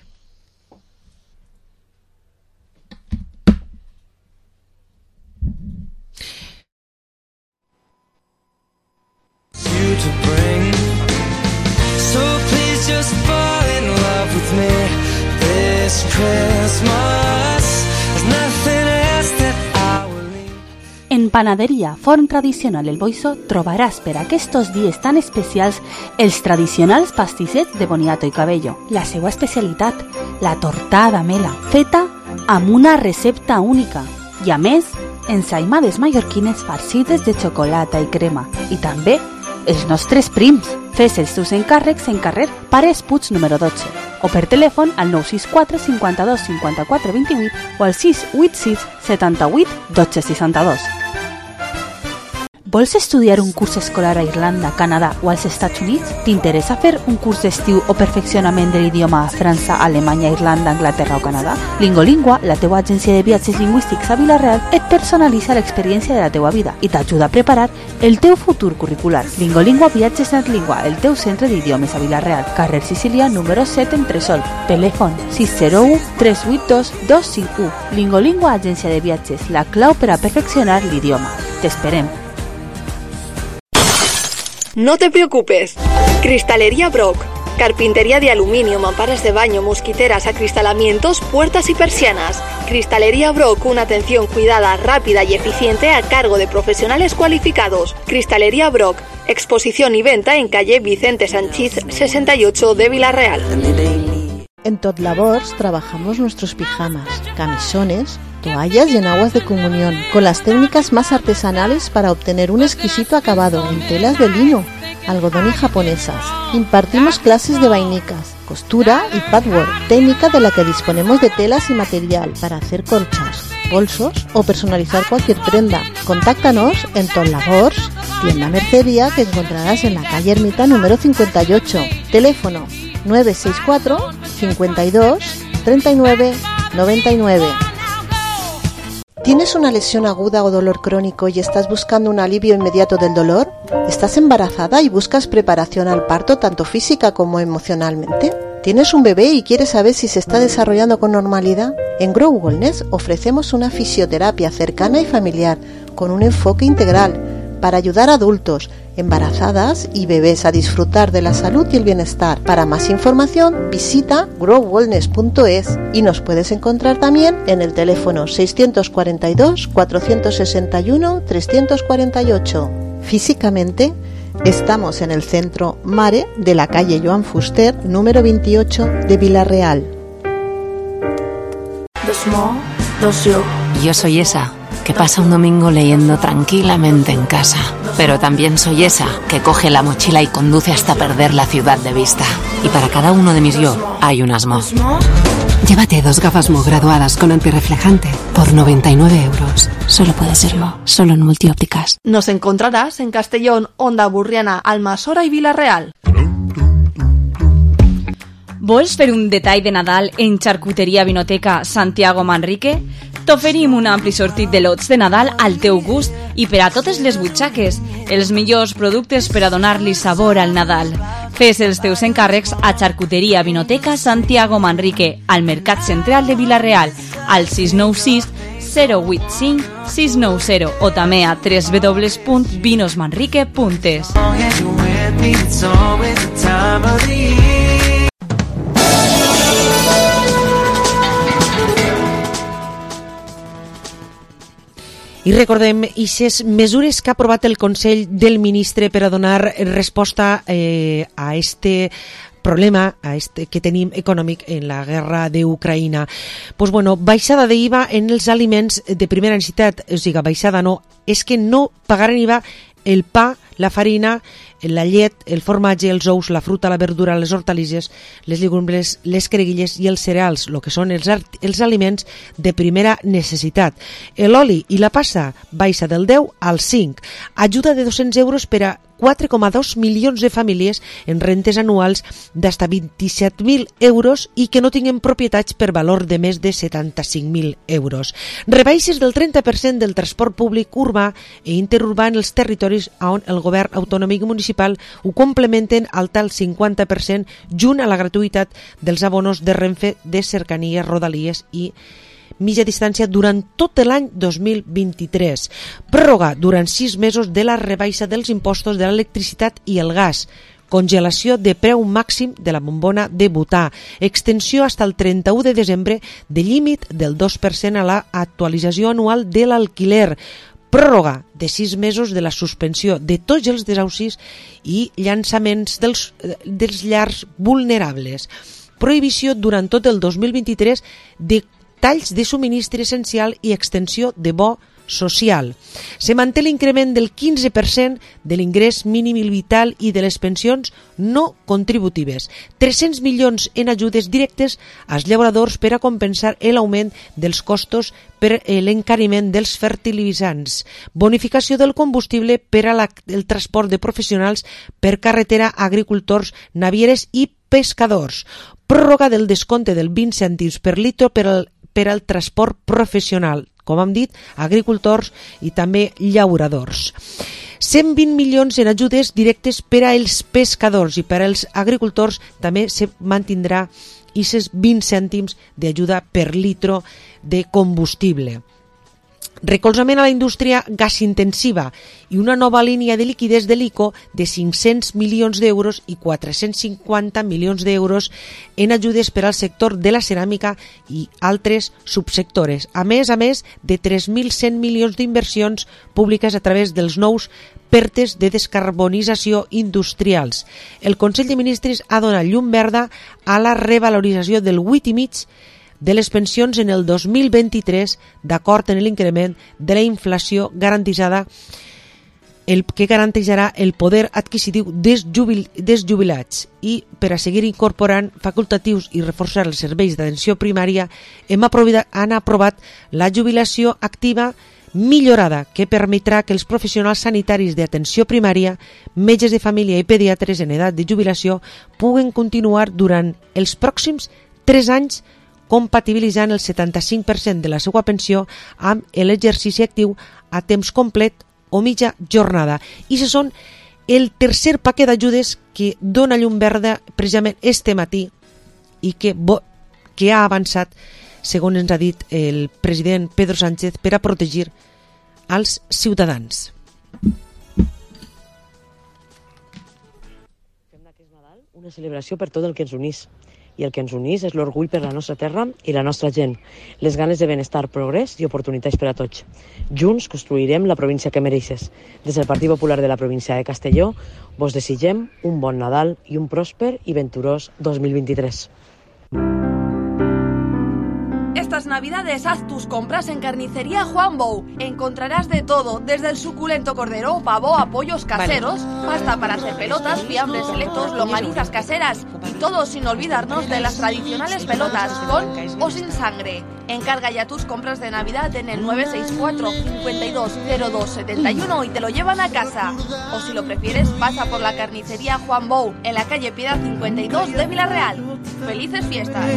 to bring. So please just fall in love with me this Christmas. There's nothing else that I will need. En Panaderia Forn Tradicional El Boixó trobaràs per aquests dies tan especials els tradicionals pastissets de boniato i cabello. La seva especialitat, la tortada mela, feta amb una recepta única. I a més, ensaïmades mallorquines farcides de xocolata i crema. I també els nostres prims. Fes els teus encàrrecs en carrer Pares Puig número dotze o per telèfon al nou sis quatre cinquanta-dos cinquanta-quatre vint-i-vuit o al sis vuit sis setanta-vuit dotze seixanta-dos. Vols estudiar un curs escolar a Irlanda, Canadà o als Estats Units? T'interessa fer un curs d'estiu o perfeccionament de l'idioma a França, Alemanya, Irlanda, Anglaterra o Canadà? Lingolingua, la teua agència de viatges lingüístics a Vila-real, et personalitza l'experiència de la teua vida i t'ajuda a preparar el teu futur curricular. Lingolingua Viatges Netlingua, el teu centre d'idiomes a Vila-real, carrer Sicília número set en Tresol. Telèfon sis zero u tres vuit dos dos cinc u. Lingolingua Agència de Viatges, la clau per a perfeccionar l'idioma. T'esperem. No te preocupes. Cristalería Brock. Carpintería de aluminio, mamparas de baño, mosquiteras, acristalamientos, puertas y persianas. Cristalería Brock, una atención cuidada, rápida y eficiente a cargo de profesionales cualificados. Cristalería Brock. Exposición y venta en calle Vicente Sanchís sesenta y ocho de Vila-real. En Tot Labors trabajamos nuestros pijamas, camisones, toallas y enaguas de comunión, con las técnicas más artesanales para obtener un exquisito acabado en telas de lino, algodón y japonesas. Impartimos clases de vainicas, costura y patchwork, técnica de la que disponemos de telas y material para hacer colchas, bolsos o personalizar cualquier prenda. Contáctanos en Tot Labors, tienda mercería que encontrarás en la calle Ermita número cincuenta y ocho. Teléfono nueve seis cuatro cincuenta y dos treinta y nueve noventa y nueve. ¿Tienes una lesión aguda o dolor crónico y estás buscando un alivio inmediato del dolor? ¿Estás embarazada y buscas preparación al parto tanto física como emocionalmente? ¿Tienes un bebé y quieres saber si se está desarrollando con normalidad? En Grow Wellness ofrecemos una fisioterapia cercana y familiar con un enfoque integral para ayudar a adultos, embarazadas y bebés a disfrutar de la salud y el bienestar. Para más información visita grow wellness punto es y nos puedes encontrar también en el teléfono seiscientos cuarenta y dos cuatrocientos sesenta y uno trescientos cuarenta y ocho. Físicamente estamos en el centro Mare de la calle Joan Fuster número veintiocho de Vila-real. Yo soy esa que pasa un domingo leyendo tranquilamente en casa. Pero también soy esa que coge la mochila y conduce hasta perder la ciudad de vista. Y para cada uno de mis yo hay un Asmo. Llévate dos gafas Mo graduadas con antirreflejante por noventa y nueve euros. Solo puede serlo, solo en Multiópticas. Nos encontrarás en Castellón, Onda Burriana, Almassora i Vila-real. Vols fer un detall de Nadal en Charcuteria Vinoteca Santiago Manrique? T'oferim un ampli sortit de lots de Nadal al teu gust i per a totes les butxaques, els millors productes per a donar-li sabor al Nadal. Fes els teus encàrrecs a Charcuteria Vinoteca Santiago Manrique, al Mercat Central de Vila-real, al sis nou sis zero vuit cinc sis nou zero o també a w w w punt vinos manrique punt es. I recordem ixes mesures que ha aprovat el Consell del Ministre per a donar resposta eh, a este problema a este que tenim econòmic en la guerra d'Ucraïna. Pues bueno, baixada d'I V A en els aliments de primera necessitat, o sigui, baixada no, és que no pagaran I V A el pa, la farina, la llet, el formatge, els ous, la fruta, la verdura, les hortalisses, les llegumbles, les creguilles i els cereals, el que són els, els aliments de primera necessitat. L'oli i la pasta baixa del deu al cinc. Ajuda de dos-cents euros per a quatre coma dos milions de famílies en rentes anuals d'hasta vint-i-set mil euros i que no tinguen propietats per valor de més de setanta-cinc mil euros. Rebaixes del trenta per cent del transport públic urbà i interurbà en els territoris on el govern autonòmic municipal ho complementen al tal cinquanta per cent junt a la gratuïtat dels abonos de Renfe, de cercanies, rodalies i mitja distància durant tot l'any dos mil vint-i-tres. Pròrroga durant sis mesos de la rebaixa dels impostos de l'electricitat i el gas. Congelació de preu màxim de la bombona de butà. Extensió fins al trenta-u de desembre de límit del dos per cent a l'actualització anual de l'alquiler. Pròrroga de sis mesos de la suspensió de tots els desahucis i llançaments dels, dels llars vulnerables. Prohibició durant tot el dos mil vint-i-tres de talls de subministre essencial i extensió de bo social. Se manté l'increment del quinze per cent de l'ingrés mínim vital i de les pensions no contributives. tres-cents milions en ajudes directes als llauradors per a compensar l'augment dels costos per l'encariment dels fertilitzants. Bonificació del combustible per al transport de professionals per carretera, agricultors, navieres i pescadors. Pròrroga del descompte del vint cèntims per litre per al, per al transport professional, com hem dit, agricultors i també llauradors. cent vint milions en ajudes directes per als pescadors i per als agricultors també se mantindrà aquests vint cèntims d'ajuda per litre de combustible. Recolzament a la indústria gasintensiva i una nova línia de liquiditat de l'ICO de cinc-cents milions d'euros i quatre-cents cinquanta milions d'euros en ajudes per al sector de la ceràmica i altres subsectores, a més a més de tres mil cent milions d'inversions públiques a través dels nous PERTEs de descarbonització industrials. El Consell de Ministres ha donat llum verda a la revalorització del vuit i mig de les pensions en el dos mil vint-i-tres d'acord en l'increment de la inflació garantitzada, el que garantirà el poder adquisitiu dels, jubil, dels jubilats. I per a seguir incorporant facultatius i reforçar els serveis d'atenció primària hem aprovat, han aprovat la jubilació activa millorada que permetrà que els professionals sanitaris d'atenció primària, metges de família i pediatres en edat de jubilació puguen continuar durant els pròxims tres anys compatibilitzant el setanta-cinc per cent de la seva pensió amb l'exercici actiu a temps complet o mitja jornada. I això són el tercer paquet d'ajudes que dona llum verda precisament este matí i que, bo, que ha avançat, segons ens ha dit el president Pedro Sánchez, per a protegir als ciutadans. Fem d'aquest Nadal una celebració per tot el que ens unís. I el que ens unís és l'orgull per la nostra terra i la nostra gent, les ganes de benestar, progrés i oportunitats per a tots. Junts construirem la província que mereixes. Des del Partit Popular de la província de Castelló vos desitgem un bon Nadal i un pròsper i venturós dos mil vint-i-tres. Estas navidades haz tus compras en Carnicería Juan Bou. Encontrarás de todo, desde el suculento cordero o pavo a pollos caseros, vale, pasta para hacer pelotas, fiambres selectos, longanizas caseras y todo sin olvidarnos de las tradicionales pelotas con o sin sangre. Encarga ya tus compras de Navidad en el nueve seis cuatro, cinco dos, cero dos, siete uno y te lo llevan a casa. O si lo prefieres, pasa por la Carnicería Juan Bou en la calle Piedad cincuenta y dos de Villarreal. ¡Felices fiestas!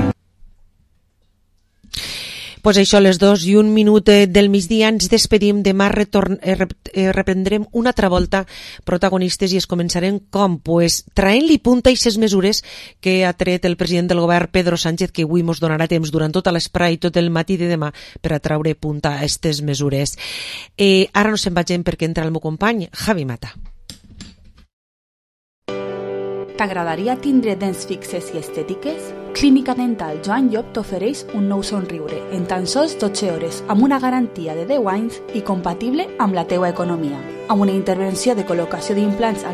Pues això, a les dos i un minut del migdia ens despedim. Demà retorn, eh, reprendrem una altra volta protagonistes i es començarem com? Pues traient-li punta a aquestes mesures que ha tret el president del govern Pedro Sánchez, que avui ens donarà temps durant tota l'esprà i tot el matí de demà per a traure punta a aquestes mesures. Eh, ara no se'n vagin perquè entra el meu company Javi Mata. T'agradaria tindre dents fixes i estètiques? Clínica Dental Joan Llop t'ofereix un nou somriure en tan sols dotze hores amb una garantia de deu anys i compatible amb la teua economia. Amb una intervenció de col·locació d'implants